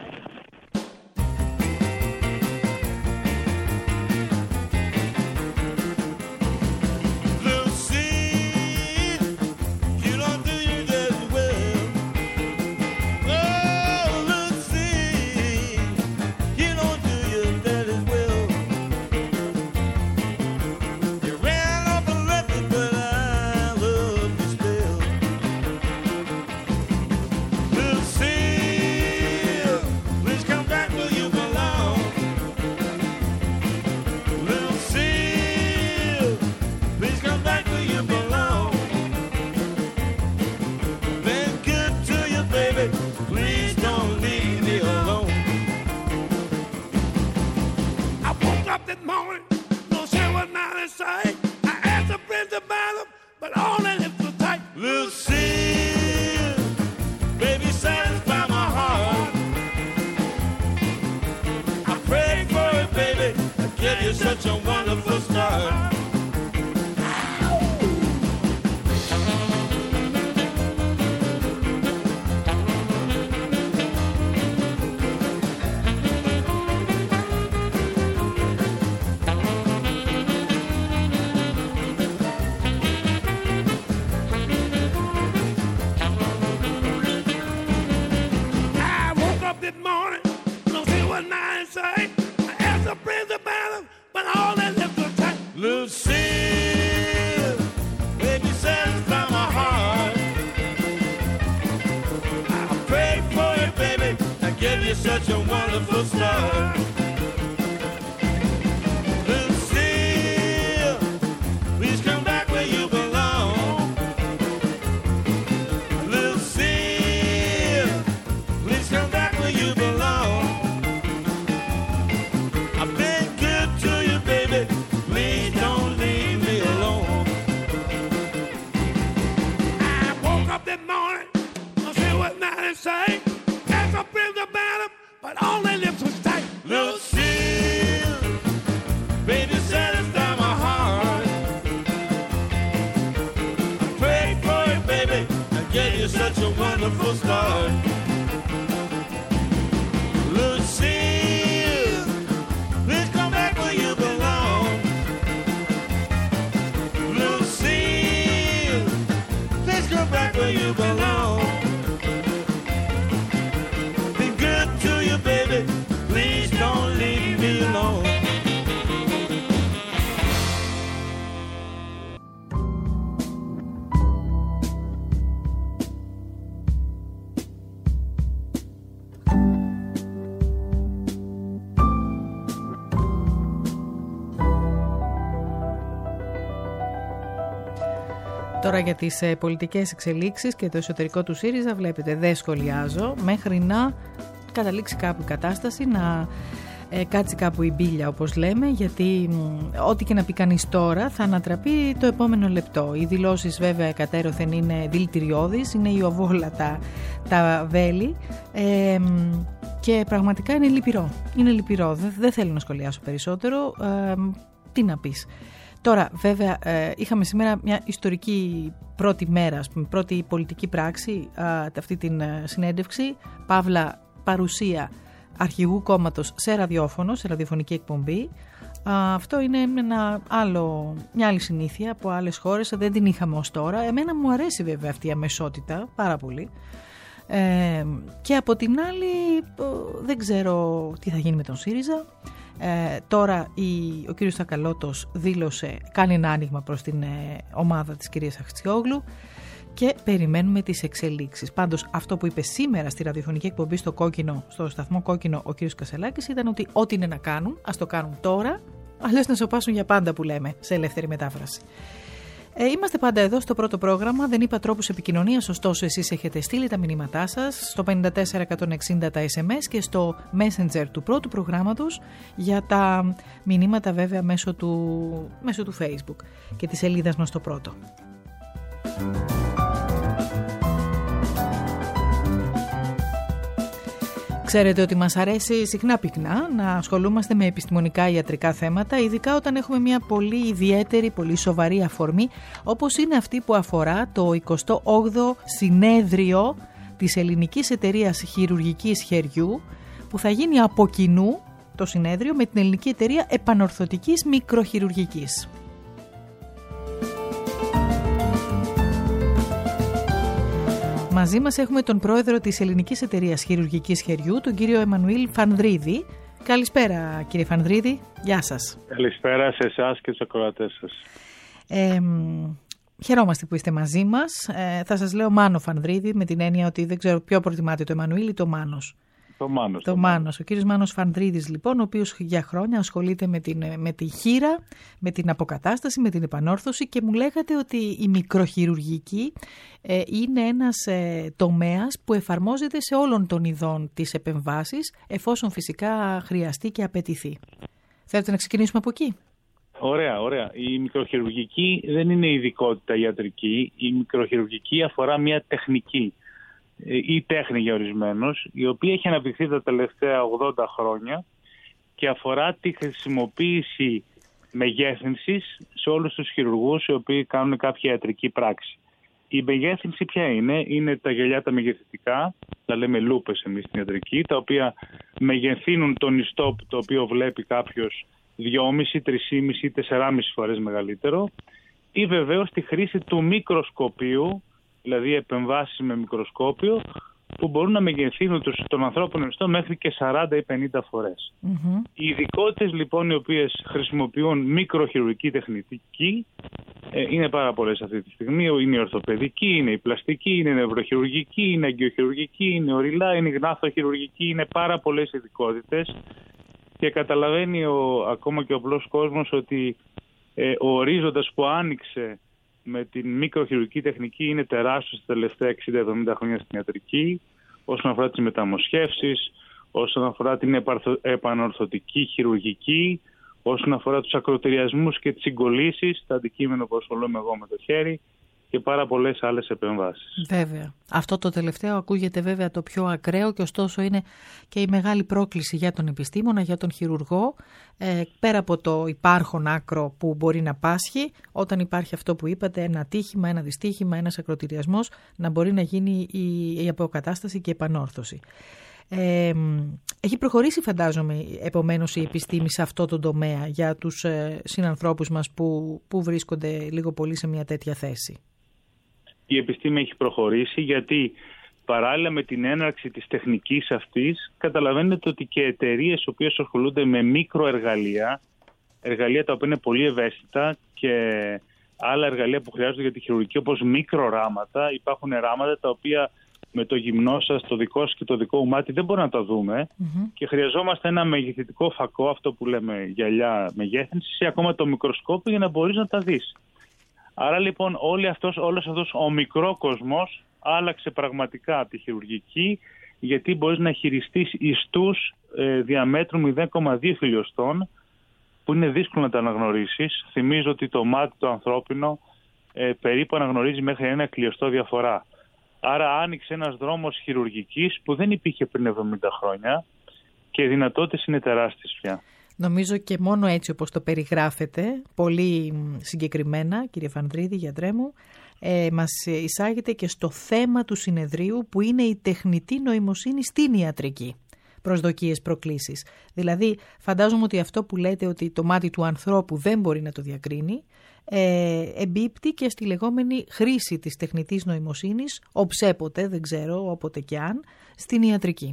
Such a wonderful start. I woke up this morning, don't see what night say. I asked the prince about him. But all that left was tight. Lucille, baby, satisfy my heart. I prayed for you, baby. I gave you such a wonderful start. Lucille, please come back where you belong. Lucille, please come back where you belong. I've been good to you, baby. Please don't leave me alone. I woke up this morning, don't see what night is say. Asked a prince about him, but all their lips was tight. Lucille, baby, satisfy my heart. I prayed for you, baby. I gave you such a wonderful start. Lucille, please come back where you belong. Lucille, please come back where you belong. Been good to you, baby. Please don't leave me alone. Τώρα για τις ε, πολιτικές εξελίξεις και το εσωτερικό του ΣΥΡΙΖΑ βλέπετε δεν σχολιάζω μέχρι να καταλήξει κάπου η κατάσταση, να ε, κάτσει κάπου η μπίλια όπως λέμε, γιατί μ, ό,τι και να πει κανείς τώρα θα ανατραπεί το επόμενο λεπτό. Οι δηλώσεις βέβαια κατέρωθεν είναι δηλητηριώδεις, είναι ιωβόλατα τα βέλη ε, και πραγματικά είναι λυπηρό. Είναι λυπηρό, δεν, δεν θέλω να σχολιάσω περισσότερο. Ε, τι να πεις. Τώρα βέβαια ε, είχαμε σήμερα μια ιστορική πρώτη μέρα, ας πούμε, πρώτη πολιτική πράξη, α, αυτή την ε, συνέντευξη, παύλα παρουσία αρχηγού κόμματος σε ραδιόφωνο, σε ραδιοφωνική εκπομπή. Α, αυτό είναι ένα άλλο, μια άλλη συνήθεια από άλλες χώρες, δεν την είχαμε ως τώρα. Εμένα μου αρέσει βέβαια αυτή η αμεσότητα πάρα πολύ. Ε, και από την άλλη δεν ξέρω τι θα γίνει με τον ΣΥΡΙΖΑ. Ε, τώρα η, ο κύριος Τσακαλώτος δήλωσε, κάνει ένα άνοιγμα προς την ε, ομάδα της κυρίας Αχτσιόγλου και περιμένουμε τις εξελίξεις. Πάντως αυτό που είπε σήμερα στη ραδιοφωνική εκπομπή στο, κόκκινο, στο σταθμό Κόκκινο ο κύριος Κασελάκης ήταν ότι ό,τι είναι να κάνουν ας το κάνουν τώρα αλλιώς να σοπάσουν για πάντα που λέμε σε ελεύθερη μετάφραση. Ε, είμαστε πάντα εδώ στο πρώτο πρόγραμμα. Δεν είπα τρόπους επικοινωνίας, ωστόσο εσείς έχετε στείλει τα μηνύματά σας στο πέντε τέσσερα ένα εξήντα τα ες εμ ες και στο Messenger του πρώτου προγράμματος, για τα μηνύματα βέβαια μέσω του, μέσω του Facebook και της σελίδας μας στο πρώτο. Ξέρετε ότι μας αρέσει συχνά πυκνά να ασχολούμαστε με επιστημονικά ιατρικά θέματα, ειδικά όταν έχουμε μια πολύ ιδιαίτερη, πολύ σοβαρή αφορμή, όπως είναι αυτή που αφορά το εικοστό όγδοο συνέδριο της Ελληνικής Εταιρείας Χειρουργικής Χεριού, που θα γίνει από κοινού το συνέδριο με την Ελληνική Εταιρεία Επανορθωτικής Μικροχειρουργικής. Μαζί μας έχουμε τον πρόεδρο της Ελληνικής Εταιρείας Χειρουργικής Χεριού, τον κύριο Εμμανουήλ Φανδρίδη. Καλησπέρα κύριε Φανδρίδη, γεια σας. Καλησπέρα σε εσάς και τους ακροατές σας. Ε, χαιρόμαστε που είστε μαζί μας. Ε, θα σας λέω Μάνο Φανδρίδη, με την έννοια ότι δεν ξέρω ποιο προτιμάτε, το Εμμανουήλ ή το Μάνος. Το Μάνος. Το, το Μάνος. Ο κύριος Μάνος Φανδρίδης λοιπόν, ο οποίος για χρόνια ασχολείται με την, με τη χείρα, με την αποκατάσταση, με την επανόρθωση, και μου λέγατε ότι η μικροχειρουργική ε, είναι ένας ε, τομέας που εφαρμόζεται σε όλων των ειδών της επεμβάσεις, εφόσον φυσικά χρειαστεί και απαιτηθεί. Θέλετε να ξεκινήσουμε από εκεί? Ωραία, ωραία. Η μικροχειρουργική δεν είναι ειδικότητα ιατρική. Η μικροχειρουργική αφορά μια τεχνική ή τέχνη για ορισμένους, η οποία έχει αναπτυχθεί τα τελευταία ογδόντα χρόνια και αφορά τη χρησιμοποίηση μεγέθυνσης σε όλους τους χειρουργούς οι οποίοι κάνουν κάποια ιατρική πράξη. Η μεγέθυνση ποια είναι? Είναι τα γυαλιά τα μεγεθυντικά, τα λέμε λούπες εμείς στην ιατρική, τα οποία μεγεθύνουν τον ιστό το οποίο βλέπει κάποιος δυόμισι, τρεις, τεσσεράμισι φορές μεγαλύτερο, ή βεβαίως τη χρήση του μικροσκοπίου, δηλαδή επεμβάσεις με μικροσκόπιο, που μπορούν να μεγεθύνουν τον ανθρώπινο ιστό μέχρι και σαράντα ή πενήντα φορές. Mm-hmm. Οι ειδικότητες λοιπόν οι οποίες χρησιμοποιούν μικροχειρουργική τεχνική ε, είναι πάρα πολλές αυτή τη στιγμή. Είναι η ορθοπαιδική, είναι η πλαστική, είναι η νευροχειρουργική, είναι η αγκιοχειρουργική, είναι η οριλά, είναι η γνάθοχειρουργική, είναι πάρα πολλές ειδικότητες, και καταλαβαίνει ο, ακόμα και ο απλός κόσμος ότι ε, ο ορίζοντας που άνοιξε με την μικροχειρουργική τεχνική είναι τεράστιος τα τελευταία εξήντα με εβδομήντα χρόνια στην ιατρική, όσον αφορά τις μεταμοσχεύσεις, όσον αφορά την επαρθω... επανορθωτική χειρουργική, όσον αφορά τους ακροτηριασμούς και τις συγκολλήσεις, τα αντικείμενα που ασχολούμαι εγώ με το χέρι, και πάρα πολλές άλλες επεμβάσεις. Βέβαια. Αυτό το τελευταίο ακούγεται βέβαια το πιο ακραίο, και ωστόσο είναι και η μεγάλη πρόκληση για τον επιστήμονα, για τον χειρουργό, ε, πέρα από το υπάρχον άκρο που μπορεί να πάσχει, όταν υπάρχει αυτό που είπατε, ένα ατύχημα, ένα δυστύχημα, ένας ακροτηριασμός, να μπορεί να γίνει η, η αποκατάσταση και η επανόρθωση. Ε, έχει προχωρήσει φαντάζομαι επομένως η επιστήμη σε αυτό το τομέα για τους ε, συνανθρώπους μας που, που βρίσκονται λίγο πολύ σε μια τέτοια θέση. Η επιστήμη έχει προχωρήσει, γιατί παράλληλα με την έναρξη της τεχνικής αυτής, καταλαβαίνετε ότι και εταιρείες οι οποίες ασχολούνται με μικροεργαλεία, εργαλεία τα οποία είναι πολύ ευαίσθητα, και άλλα εργαλεία που χρειάζονται για τη χειρουργική, όπως μικροράματα, υπάρχουν ράματα τα οποία με το γυμνό σας, το δικό σας και το δικό μου μάτι δεν μπορούμε να τα δούμε, mm-hmm. και χρειαζόμαστε ένα μεγεθυντικό φακό, αυτό που λέμε γυαλιά μεγέθυνσης, ή ακόμα το μικροσκόπιο για να μπορείς να τα δεις. Άρα λοιπόν όλη αυτός, όλος αυτός ο μικρό κόσμος άλλαξε πραγματικά τη χειρουργική, γιατί μπορείς να χειριστείς ιστούς ε, διαμέτρου μηδέν κόμμα δύο χιλιοστών, που είναι δύσκολο να τα αναγνωρίσεις. Θυμίζω ότι το μάτι το ανθρώπινο ε, περίπου αναγνωρίζει μέχρι ένα χιλιοστό διαφορά. Άρα άνοιξε ένας δρόμος χειρουργικής που δεν υπήρχε πριν εβδομήντα χρόνια, και οι δυνατότητες είναι τεράστιες πια. Νομίζω και μόνο έτσι όπως το περιγράφετε, πολύ συγκεκριμένα κύριε Φανδρίδη, γιατρέ μου, ε, μας εισάγεται και στο θέμα του συνεδρίου, που είναι η τεχνητή νοημοσύνη στην ιατρική. Προσδοκίες, προκλήσεις. Δηλαδή φαντάζομαι ότι αυτό που λέτε, ότι το μάτι του ανθρώπου δεν μπορεί να το διακρίνει, ε, εμπίπτει και στη λεγόμενη χρήση της τεχνητής νοημοσύνης, οψέποτε, δεν ξέρω, όποτε και αν, στην ιατρική.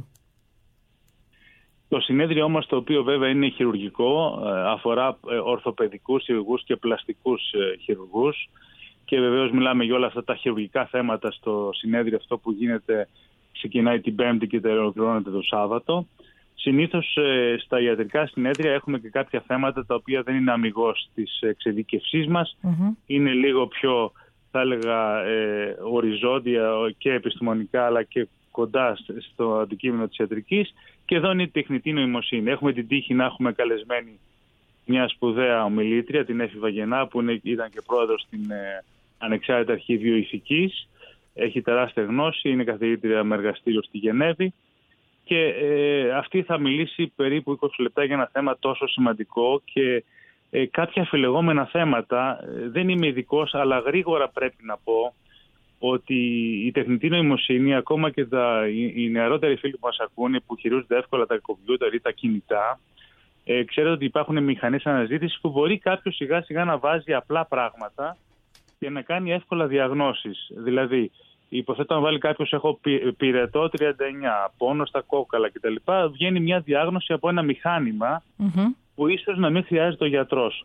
Το συνέδριό μας, το οποίο βέβαια είναι χειρουργικό, αφορά ορθοπαιδικούς χειρουργούς και πλαστικούς χειρουργούς, και βεβαίως μιλάμε για όλα αυτά τα χειρουργικά θέματα στο συνέδριο αυτό που γίνεται, ξεκινάει την Πέμπτη και τελειώνεται το Σάββατο. Συνήθως ε, στα ιατρικά συνέδρια έχουμε και κάποια θέματα τα οποία δεν είναι αμιγώς της εξειδίκευσής μας. Mm-hmm. Είναι λίγο πιο, θα έλεγα, ε, οριζόντια και επιστημονικά, αλλά και κοντά στο αντικείμενο της ιατρικής. Και εδώ είναι η τεχνητή νοημοσύνη. Έχουμε την τύχη να έχουμε καλεσμένη μια σπουδαία ομιλήτρια, την Έφη Βαγενά, που είναι, ήταν και πρόεδρος στην ε, Ανεξάρτητη Αρχή Βιοειθικής. Έχει τεράστια γνώση, είναι καθηγήτρια με εργαστήριο στη Γενέβη. Και ε, αυτή θα μιλήσει περίπου είκοσι λεπτά για ένα θέμα τόσο σημαντικό και ε, κάποια αφιλεγόμενα θέματα. Ε, δεν είμαι ειδικός, αλλά γρήγορα πρέπει να πω ότι η τεχνητή νοημοσύνη, ακόμα και τα, οι, οι νεαρότεροι φίλοι που μας ακούνε, που χειρίζονται εύκολα τα κομπιούτερ ή τα κινητά, ε, ξέρετε ότι υπάρχουν μηχανές αναζήτησης που μπορεί κάποιος σιγά σιγά να βάζει απλά πράγματα και να κάνει εύκολα διαγνώσεις. Δηλαδή, υποθέτω να βάλει κάποιος έχω πυρετό τριάντα εννιά, πόνο στα κόκκαλα κτλ. Βγαίνει μια διάγνωση από ένα μηχάνημα mm-hmm. που ίσως να μην χρειάζεται ο γιατρός.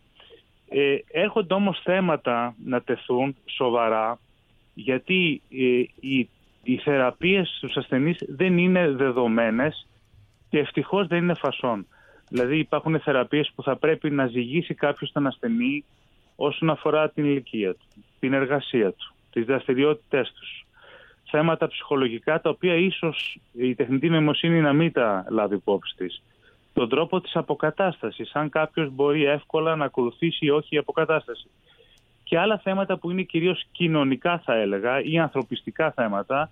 Ε, έρχονται όμως θέματα να τεθούν σοβαρά, γιατί ε, οι, οι θεραπείες στους ασθενείς δεν είναι δεδομένες και ευτυχώς δεν είναι φασόν. Δηλαδή υπάρχουν θεραπείες που θα πρέπει να ζυγίσει κάποιος τον ασθενή όσον αφορά την ηλικία του, την εργασία του, τις δραστηριότητές τους. Θέματα ψυχολογικά τα οποία ίσως η τεχνητή νοημοσύνη να μην τα λάβει υπόψη της. Τον τρόπο της αποκατάστασης, αν κάποιος μπορεί εύκολα να ακολουθήσει ή όχι η αποκατάσταση. Και άλλα θέματα που είναι κυρίως κοινωνικά, θα έλεγα, ή ανθρωπιστικά θέματα,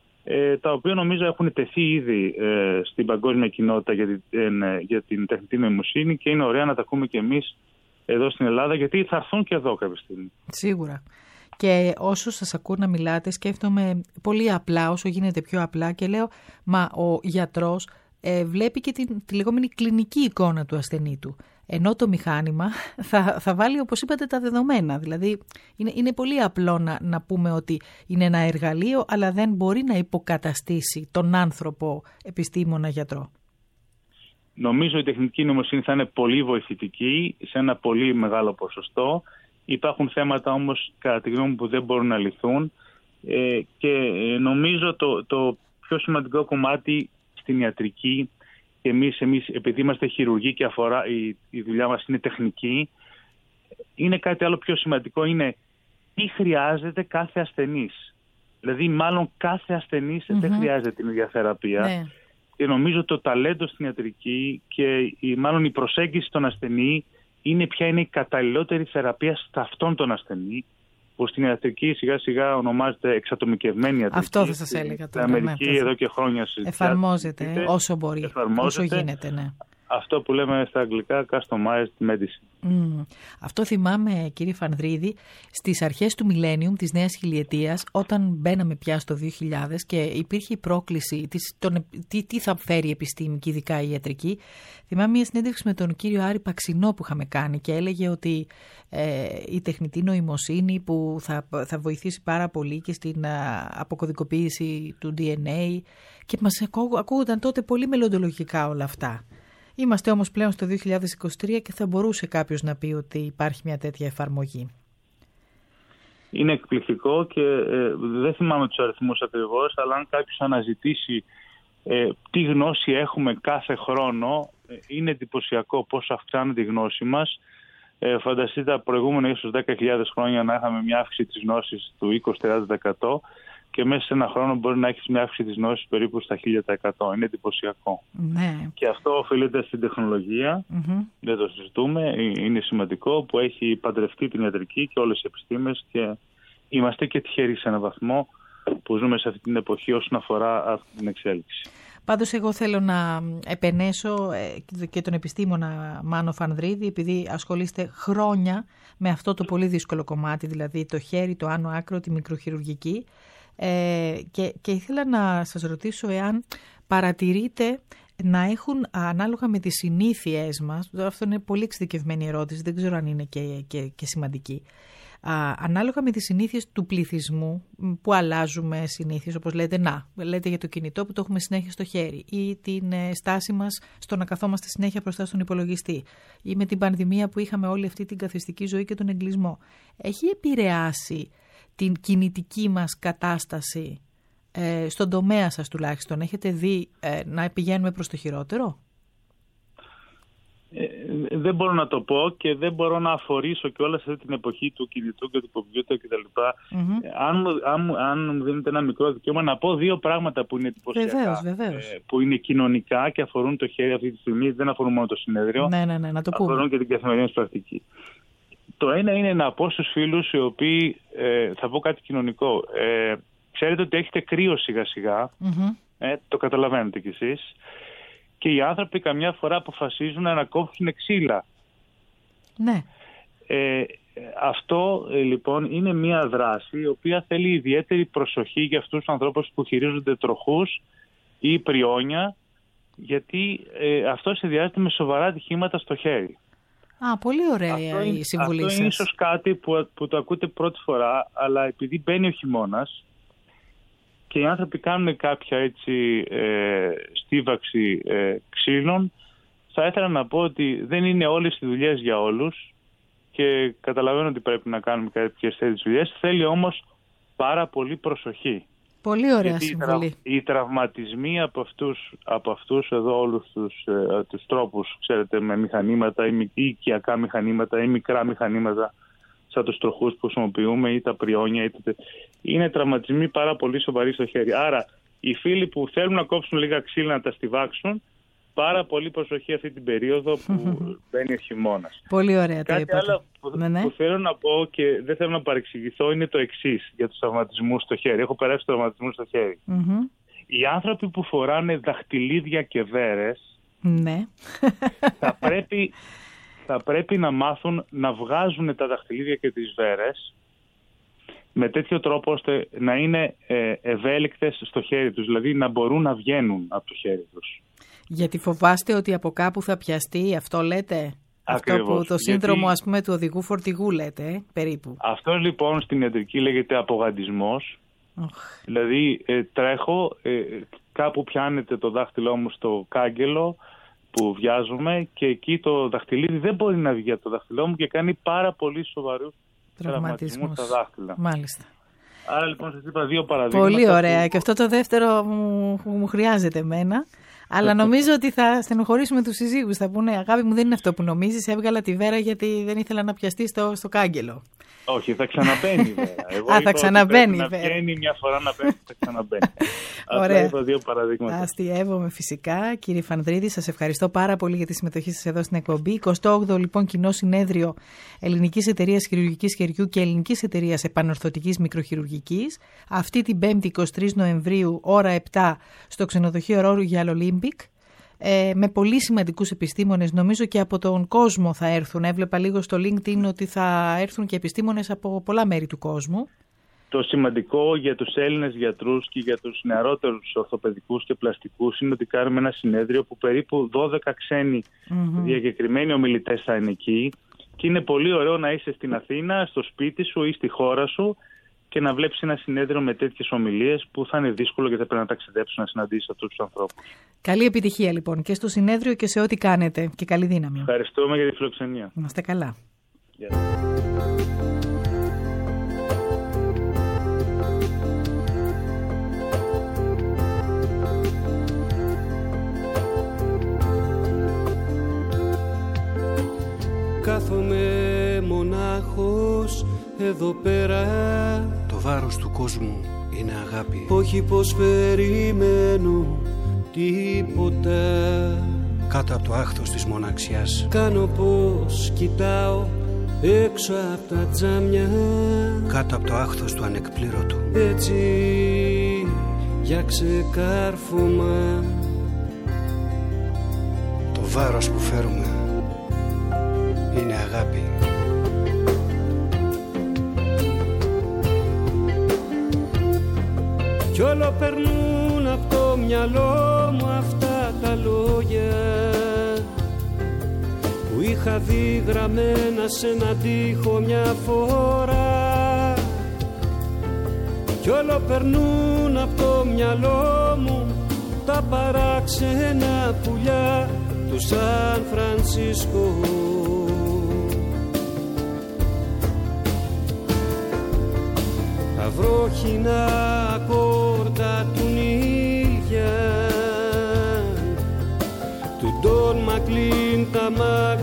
ε, τα οποία νομίζω έχουν τεθεί ήδη ε, στην παγκόσμια κοινότητα για την, ε, για την τεχνητή νοημοσύνη και είναι ωραία να τα ακούμε και εμείς εδώ στην Ελλάδα, γιατί θα έρθουν και εδώ κάποια στιγμή. Σίγουρα. Και όσο σας ακούω να μιλάτε, σκέφτομαι πολύ απλά, όσο γίνεται πιο απλά, και λέω, μα ο γιατρός ε, βλέπει και την, τη λεγόμενη κλινική εικόνα του ασθενή του. Ενώ το μηχάνημα θα, θα βάλει, όπως είπατε, τα δεδομένα. Δηλαδή είναι, είναι πολύ απλό να, να πούμε ότι είναι ένα εργαλείο, αλλά δεν μπορεί να υποκαταστήσει τον άνθρωπο επιστήμονα γιατρό. Νομίζω η τεχνητή νοημοσύνη θα είναι πολύ βοηθητική σε ένα πολύ μεγάλο ποσοστό. Υπάρχουν θέματα όμως, κατά τη γνώμη μου, που δεν μπορούν να λυθούν ε, και νομίζω το, το πιο σημαντικό κομμάτι στην ιατρική, και εμείς, εμείς επειδή είμαστε χειρουργοί και αφορά, η, η δουλειά μας είναι τεχνική, είναι κάτι άλλο πιο σημαντικό, είναι τι χρειάζεται κάθε ασθενής. Δηλαδή μάλλον κάθε ασθενής mm-hmm. δεν χρειάζεται την ίδια θεραπεία. Ναι. Και νομίζω το ταλέντο στην ιατρική και η, μάλλον η προσέγγιση των ασθενή είναι ποια είναι η καταλληλότερη θεραπεία σε αυτόν τον ασθενή, που στην ιατρική σιγά σιγά ονομάζεται εξατομικευμένη ιατρική. Αυτό θα σας έλεγα τώρα. Στην Αμερική ναι, εδώ και χρόνια συζητάτε. Εφαρμόζεται όσο μπορεί, εφαρμόζεται, όσο γίνεται, ναι. Αυτό που λέμε στα αγγλικά customized medicine. Mm. Αυτό θυμάμαι, κύριε Φανδρίδη, στις αρχές του millennium, της νέας χιλιετίας, όταν μπαίναμε πια στο δύο χιλιάδες και υπήρχε η πρόκληση της, τον, τι, τι θα φέρει η επιστήμη και ειδικά η ιατρική. Θυμάμαι μια συνέντευξη με τον κύριο Άρη Παξινό που είχαμε κάνει και έλεγε ότι ε, η τεχνητή νοημοσύνη που θα, θα βοηθήσει πάρα πολύ και στην α, αποκωδικοποίηση του ντι εν έι, και μας ακού, ακούγονταν τότε πολύ μελλοντολογικά όλα αυτά. Είμαστε όμως πλέον στο δύο χιλιάδες είκοσι τρία και θα μπορούσε κάποιος να πει ότι υπάρχει μια τέτοια εφαρμογή. Είναι εκπληκτικό και ε, δεν θυμάμαι τους αριθμούς ακριβώς, αλλά αν κάποιος αναζητήσει ε, τι γνώση έχουμε κάθε χρόνο, ε, είναι εντυπωσιακό πώς αυξάνεται η γνώση μας. Ε, φανταστείτε τα προηγούμενα ίσως δέκα χιλιάδες χρόνια να είχαμε μια αύξηση της γνώσης του είκοσι με τριάντα τοις εκατό. Και μέσα σε ένα χρόνο μπορεί να έχει μια αύξηση της γνώσης περίπου στα χίλια τοις εκατό. Είναι εντυπωσιακό. Ναι. Και αυτό οφείλεται στην τεχνολογία. Mm-hmm. Δεν το συζητούμε. Είναι σημαντικό που έχει παντρευτεί την ιατρική και όλες οι επιστήμες και είμαστε και τυχεροί σε έναν βαθμό που ζούμε σε αυτή την εποχή όσον αφορά αυτή την εξέλιξη. Πάντως εγώ θέλω να επενέσω και τον επιστήμονα Μάνο Φανδρίδη, επειδή ασχολείστε χρόνια με αυτό το πολύ δύσκολο κομμάτι, δηλαδή το χέρι, το άνω άκρο, τη μικροχειρουργική. Ε, και, και ήθελα να σας ρωτήσω εάν παρατηρείτε να έχουν ανάλογα με τις συνήθειές μας, αυτό είναι πολύ εξειδικευμένη ερώτηση, δεν ξέρω αν είναι και, και, και σημαντική, Α, ανάλογα με τις συνήθειες του πληθυσμού που αλλάζουμε συνήθειες, όπως λέτε, να, λέτε για το κινητό που το έχουμε συνέχεια στο χέρι, ή την ε, στάση μας στο να καθόμαστε συνέχεια μπροστά στον υπολογιστή, ή με την πανδημία που είχαμε όλη αυτή την καθιστική ζωή και τον εγκλισμό. Έχει επηρεάσει την κινητική μας κατάσταση ε, στον τομέα σας τουλάχιστον? Έχετε δει ε, να πηγαίνουμε προς το χειρότερο? Ε, δεν μπορώ να το πω και δεν μπορώ να αφορήσω και όλα σε αυτή την εποχή του κινητού και του κομπιούτερ κτλ. Mm-hmm. Αν, αν, αν μου δίνετε ένα μικρό δικαίωμα να πω δύο πράγματα που είναι εντυπωσιακά. Βεβαίως, βεβαίως. Ε, που είναι κοινωνικά και αφορούν το χέρι αυτή τη στιγμή, δεν αφορούν μόνο το συνέδριο. Ναι, ναι, ναι, να το πούμε. Αφορούν και την καθημερινή πρακτική. Το ένα είναι να πω στους φίλους οι οποίοι, ε, θα πω κάτι κοινωνικό, ε, ξέρετε ότι έχετε κρύο σιγά σιγά, mm-hmm. ε, το καταλαβαίνετε κι εσείς, και οι άνθρωποι καμιά φορά αποφασίζουν να κόψουν ξύλα. Ναι. Ε, αυτό ε, λοιπόν είναι μια δράση η οποία θέλει ιδιαίτερη προσοχή για αυτούς τους ανθρώπους που χειρίζονται τροχούς ή πριόνια, γιατί ε, αυτό συνδυάζεται με σοβαρά ατυχήματα στο χέρι. Α, πολύ ωραία αυτό η συμβουλή σας. Αυτό είναι ίσως κάτι που, που το ακούτε πρώτη φορά, αλλά επειδή μπαίνει ο χειμώνας και οι άνθρωποι κάνουν κάποια έτσι ε, στίβαξη ε, ξύλων, θα ήθελα να πω ότι δεν είναι όλες οι δουλειές για όλους και καταλαβαίνω ότι πρέπει να κάνουμε κάποιες τέτοιες δουλειές. Θέλει όμως πάρα πολύ προσοχή. Πολύ ωραία γιατί συμβουλή. Οι τραυματισμοί από αυτούς, από αυτούς εδώ όλους τους, ε, τους τρόπους, ξέρετε, με μηχανήματα ή οικιακά μηχανήματα ή μικρά μηχανήματα, σαν τους τροχούς που χρησιμοποιούμε ή τα πριόνια, είτε... είναι τραυματισμοί πάρα πολύ σοβαροί στο χέρι. Άρα οι φίλοι που θέλουν να κόψουν λίγα ξύλα να τα στιβάξουν, πάρα πολύ προσοχή αυτή την περίοδο που μπαίνει ο χειμώνας. Πολύ ωραία το Κάτι είπατε. άλλο που, ναι, ναι. που θέλω να πω και δεν θέλω να παρεξηγηθώ είναι το εξής για τους τραυματισμούς στο χέρι. Έχω περάσει τραυματισμούς στο χέρι. Mm-hmm. Οι άνθρωποι που φοράνε δαχτυλίδια και βέρες, ναι. θα, πρέπει, θα πρέπει να μάθουν να βγάζουν τα δαχτυλίδια και τις βέρες με τέτοιο τρόπο ώστε να είναι ε, ευέλικτες στο χέρι τους, δηλαδή να μπορούν να βγαίνουν από το χέρι τους. Γιατί φοβάστε ότι από κάπου θα πιαστεί, αυτό λέτε? Ακριβώς. Αυτό που το σύνδρομο, γιατί... ας πούμε, του οδηγού φορτηγού λέτε, περίπου. Αυτό λοιπόν στην ιατρική λέγεται απογαντισμός. Oh. Δηλαδή ε, τρέχω, ε, κάπου πιάνεται το δάχτυλό μου στο κάγκελο που βιάζομαι και εκεί το δαχτυλίδι δεν μπορεί να βγει από το δάχτυλό μου και κάνει πάρα πολύ σοβαρούς τραυματισμούς στα δάχτυλα. Μάλιστα. Άρα λοιπόν σας είπα δύο παραδείγματα. Πολύ ωραία που... και αυτό το δεύτερο μου, μου χρειάζεται εμένα. Αλλά νομίζω ότι θα στενοχωρήσουμε τους συζύγους. Θα πούνε, αγάπη μου, δεν είναι αυτό που νομίζεις. Έβγαλα τη βέρα γιατί δεν ήθελα να πιαστεί στο, στο κάγκελο. Όχι, θα ξαναμπαίνει η βέρα. Εγώ Α, θα ξαναμπαίνει η βέρα. Να βγαίνει μια φορά να πέφτει, θα ξαναμπαίνει. Ωραία. Αυτά δύο παραδείγματα. Αστειεύομαι φυσικά. Κύριε Φανδρίδη, σας ευχαριστώ πάρα πολύ για τη συμμετοχή σας εδώ στην εκπομπή. εικοστό όγδοο λοιπόν κοινό συνέδριο Ελληνικής Εταιρείας Χειρουργικής Χεριού και Ελληνικής Εταιρείας Επανορθωτικής Μικροχειρουργικής. Αυτή την Πέμπτη εικοστή τρίτη Νοεμβρίου, ώρα επτά, στο ξενοδοχείο Royal Olympic. Ε, με πολύ σημαντικούς επιστήμονες, νομίζω και από τον κόσμο θα έρθουν. Έβλεπα λίγο στο LinkedIn ότι θα έρθουν και επιστήμονες από πολλά μέρη του κόσμου. Το σημαντικό για τους Έλληνες γιατρούς και για τους νεαρότερους ορθοπαιδικούς και πλαστικούς είναι ότι κάνουμε ένα συνέδριο που περίπου δώδεκα ξένοι mm-hmm. διακεκριμένοι ομιλητές θα είναι εκεί και είναι πολύ ωραίο να είσαι στην Αθήνα, στο σπίτι σου ή στη χώρα σου και να βλέπεις ένα συνέδριο με τέτοιες ομιλίες που θα είναι δύσκολο γιατί θα πρέπει να ταξιδέψεις να συναντήσεις αυτούς τους ανθρώπους. Καλή επιτυχία λοιπόν και στο συνέδριο και σε ό,τι κάνετε και καλή δύναμη. Ευχαριστούμε για τη φιλοξενία. Να είστε καλά. Yeah. Κάθομαι μονάχος εδώ πέρα. Το βάρος του κόσμου είναι αγάπη. Όχι πως περιμένω τίποτα. Κάτω από το άχθος της μοναξιάς κάνω πως κοιτάω έξω από τα τζάμια. Κάτω από το άχθος του ανεκπλήρωτου. Έτσι για ξεκάρφωμα. Το βάρος που φέρουμε είναι αγάπη. Κι όλο περνούν από το μυαλό μου αυτά τα λόγια που είχα δει γραμμένα σε ένα τοίχο μια φορά. Κι όλο περνούν από το μυαλό μου τα παράξενα πουλιά του Σαν Φρανσίσκο. Τα βρόχινα ακόρτα του Νίλια του Ντον Μακλίν τα μάτια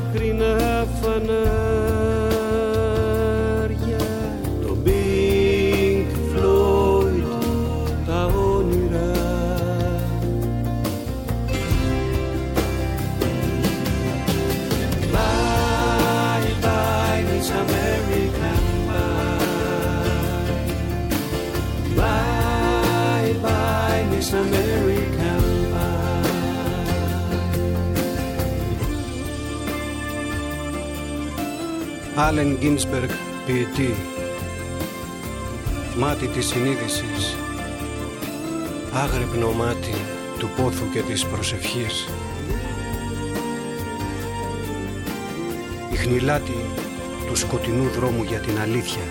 Άλεν Γκίνσμπεργκ, ποιητή, μάτι της συνείδησης, άγρυπνο μάτι του πόθου και της προσευχής, ιχνηλάτη του σκοτεινού δρόμου για την αλήθεια.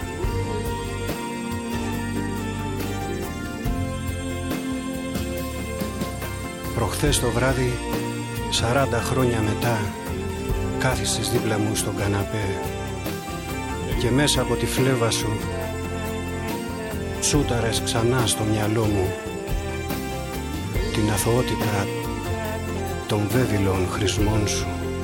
Προχθές το βράδυ, σαράντα χρόνια μετά, κάθισες δίπλα μου στον καναπέ και μέσα από τη φλέβα σου σούταρες ξανά στο μυαλό μου την αθωότητα των βέβηλων χρησμών σου.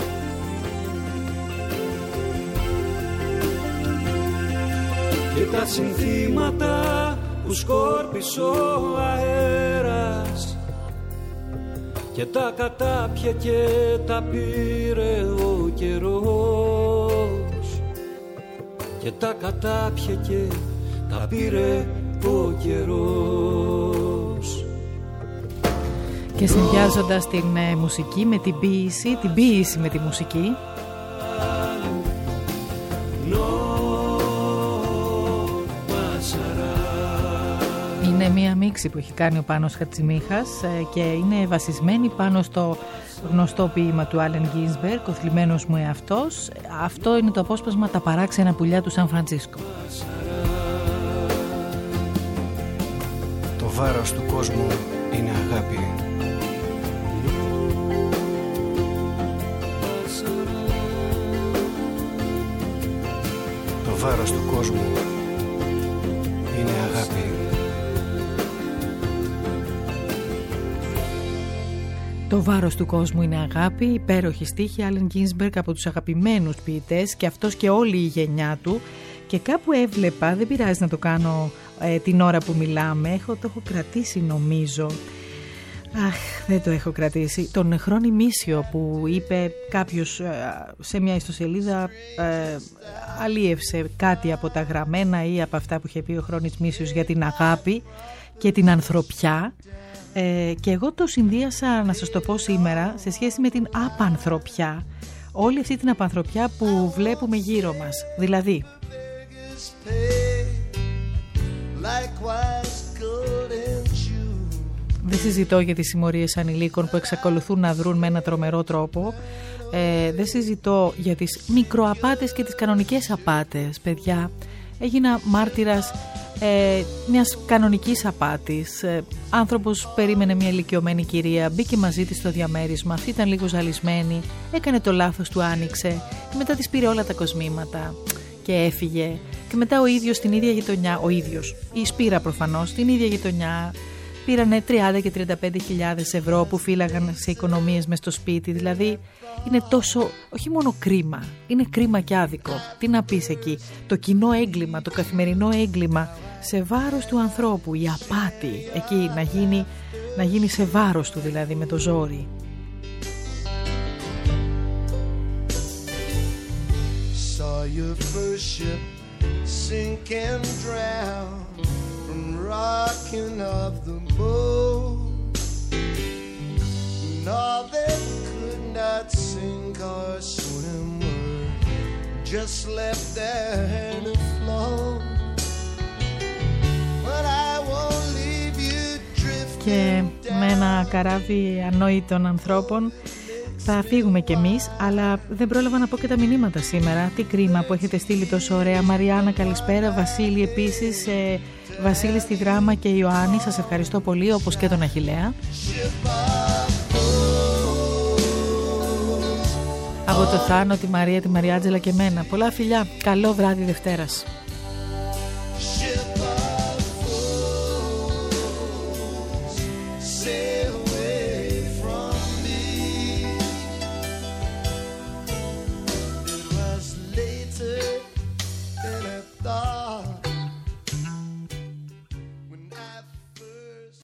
Και τα συνθήματα που σκόρπισε ο αέρας και τα κατάπια και τα πήρε ο καιρός, και τα κατάπια και τα πήρε ο καιρός. Και συνδυάζοντας την ε, μουσική με την ποίηση, την ποίηση με τη μουσική, είναι μία μίξη που έχει κάνει ο Πάνος Χατζημίχας και είναι βασισμένη πάνω στο γνωστό ποίημα του Άλεν Γκίνσμπεργκ, «Ο θλιμμένος μου εαυτός». Αυτό είναι το απόσπασμα «Τα παράξενα πουλιά του Σαν Φραντσίσκο». Το βάρος του κόσμου είναι αγάπη. Το βάρος του κόσμου είναι αγάπη. Το βάρος του κόσμου είναι αγάπη, υπέροχη στίχη, Άλεν Γκίνσμπεργκ, από τους αγαπημένους ποιητές και αυτός και όλη η γενιά του. Και κάπου έβλεπα, δεν πειράζει να το κάνω ε, την ώρα που μιλάμε, έχω, το έχω κρατήσει νομίζω, αχ δεν το έχω κρατήσει, τον Χρόνη Μίσιο που είπε κάποιος ε, σε μια ιστοσελίδα, ε, αλίευσε κάτι από τα γραμμένα ή από αυτά που είχε πει ο Χρόνης Μίσιος για την αγάπη και την ανθρωπιά. Ε, και εγώ το συνδύασα, να σας το πω σήμερα, σε σχέση με την απανθρωπιά, όλη αυτή την απανθρωπιά που βλέπουμε γύρω μας. Δηλαδή δεν συζητώ για τις συμμορίες ανηλίκων που εξακολουθούν να δρουν με ένα τρομερό τρόπο, ε, δεν συζητώ για τις μικροαπάτες και τις κανονικές απάτες. Παιδιά, έγινα μάρτυρας Ε, μιας κανονικής απάτης. ε, Άνθρωπος περίμενε μια ηλικιωμένη κυρία, μπήκε μαζί της στο διαμέρισμα, αυτή ήταν λίγο ζαλισμένη, έκανε το λάθος του, άνοιξε και μετά της πήρε όλα τα κοσμήματα και έφυγε. Και μετά ο ίδιος στην ίδια γειτονιά, ο ίδιος, η Σπύρα προφανώς, στην ίδια γειτονιά πήρανε τριάντα και τριάντα πέντε χιλιάδες ευρώ που φύλαγαν σε οικονομίες μες στο σπίτι. Δηλαδή είναι τόσο, όχι μόνο κρίμα, είναι κρίμα και άδικο. Τι να πεις εκεί, το κοινό έγκλημα, το καθημερινό έγκλημα σε βάρος του ανθρώπου, η απάτη εκεί να γίνει, να γίνει σε βάρος του, δηλαδή με το ζόρι. Saw your first ship sink and drown from rocking of the boat, and all that could not sink or swim were just left there to float. But I won't leave you drifting. Και με ένα καράβι ανόητων ανθρώπων θα φύγουμε κι εμείς, αλλά δεν πρόλαβα να πω και τα μηνύματα σήμερα. Τι κρίμα που έχετε στείλει τόσο ωραία. Μαριάννα, καλησπέρα. Βασίλη επίσης, ε, Βασίλη στη Δράμα και Ιωάννη, σας ευχαριστώ πολύ, όπως και τον Αχιλλέα. Από το Θάνο, τη Μαρία, τη Μαριάτζελα και εμένα. Πολλά φιλιά. Καλό βράδυ Δευτέρας.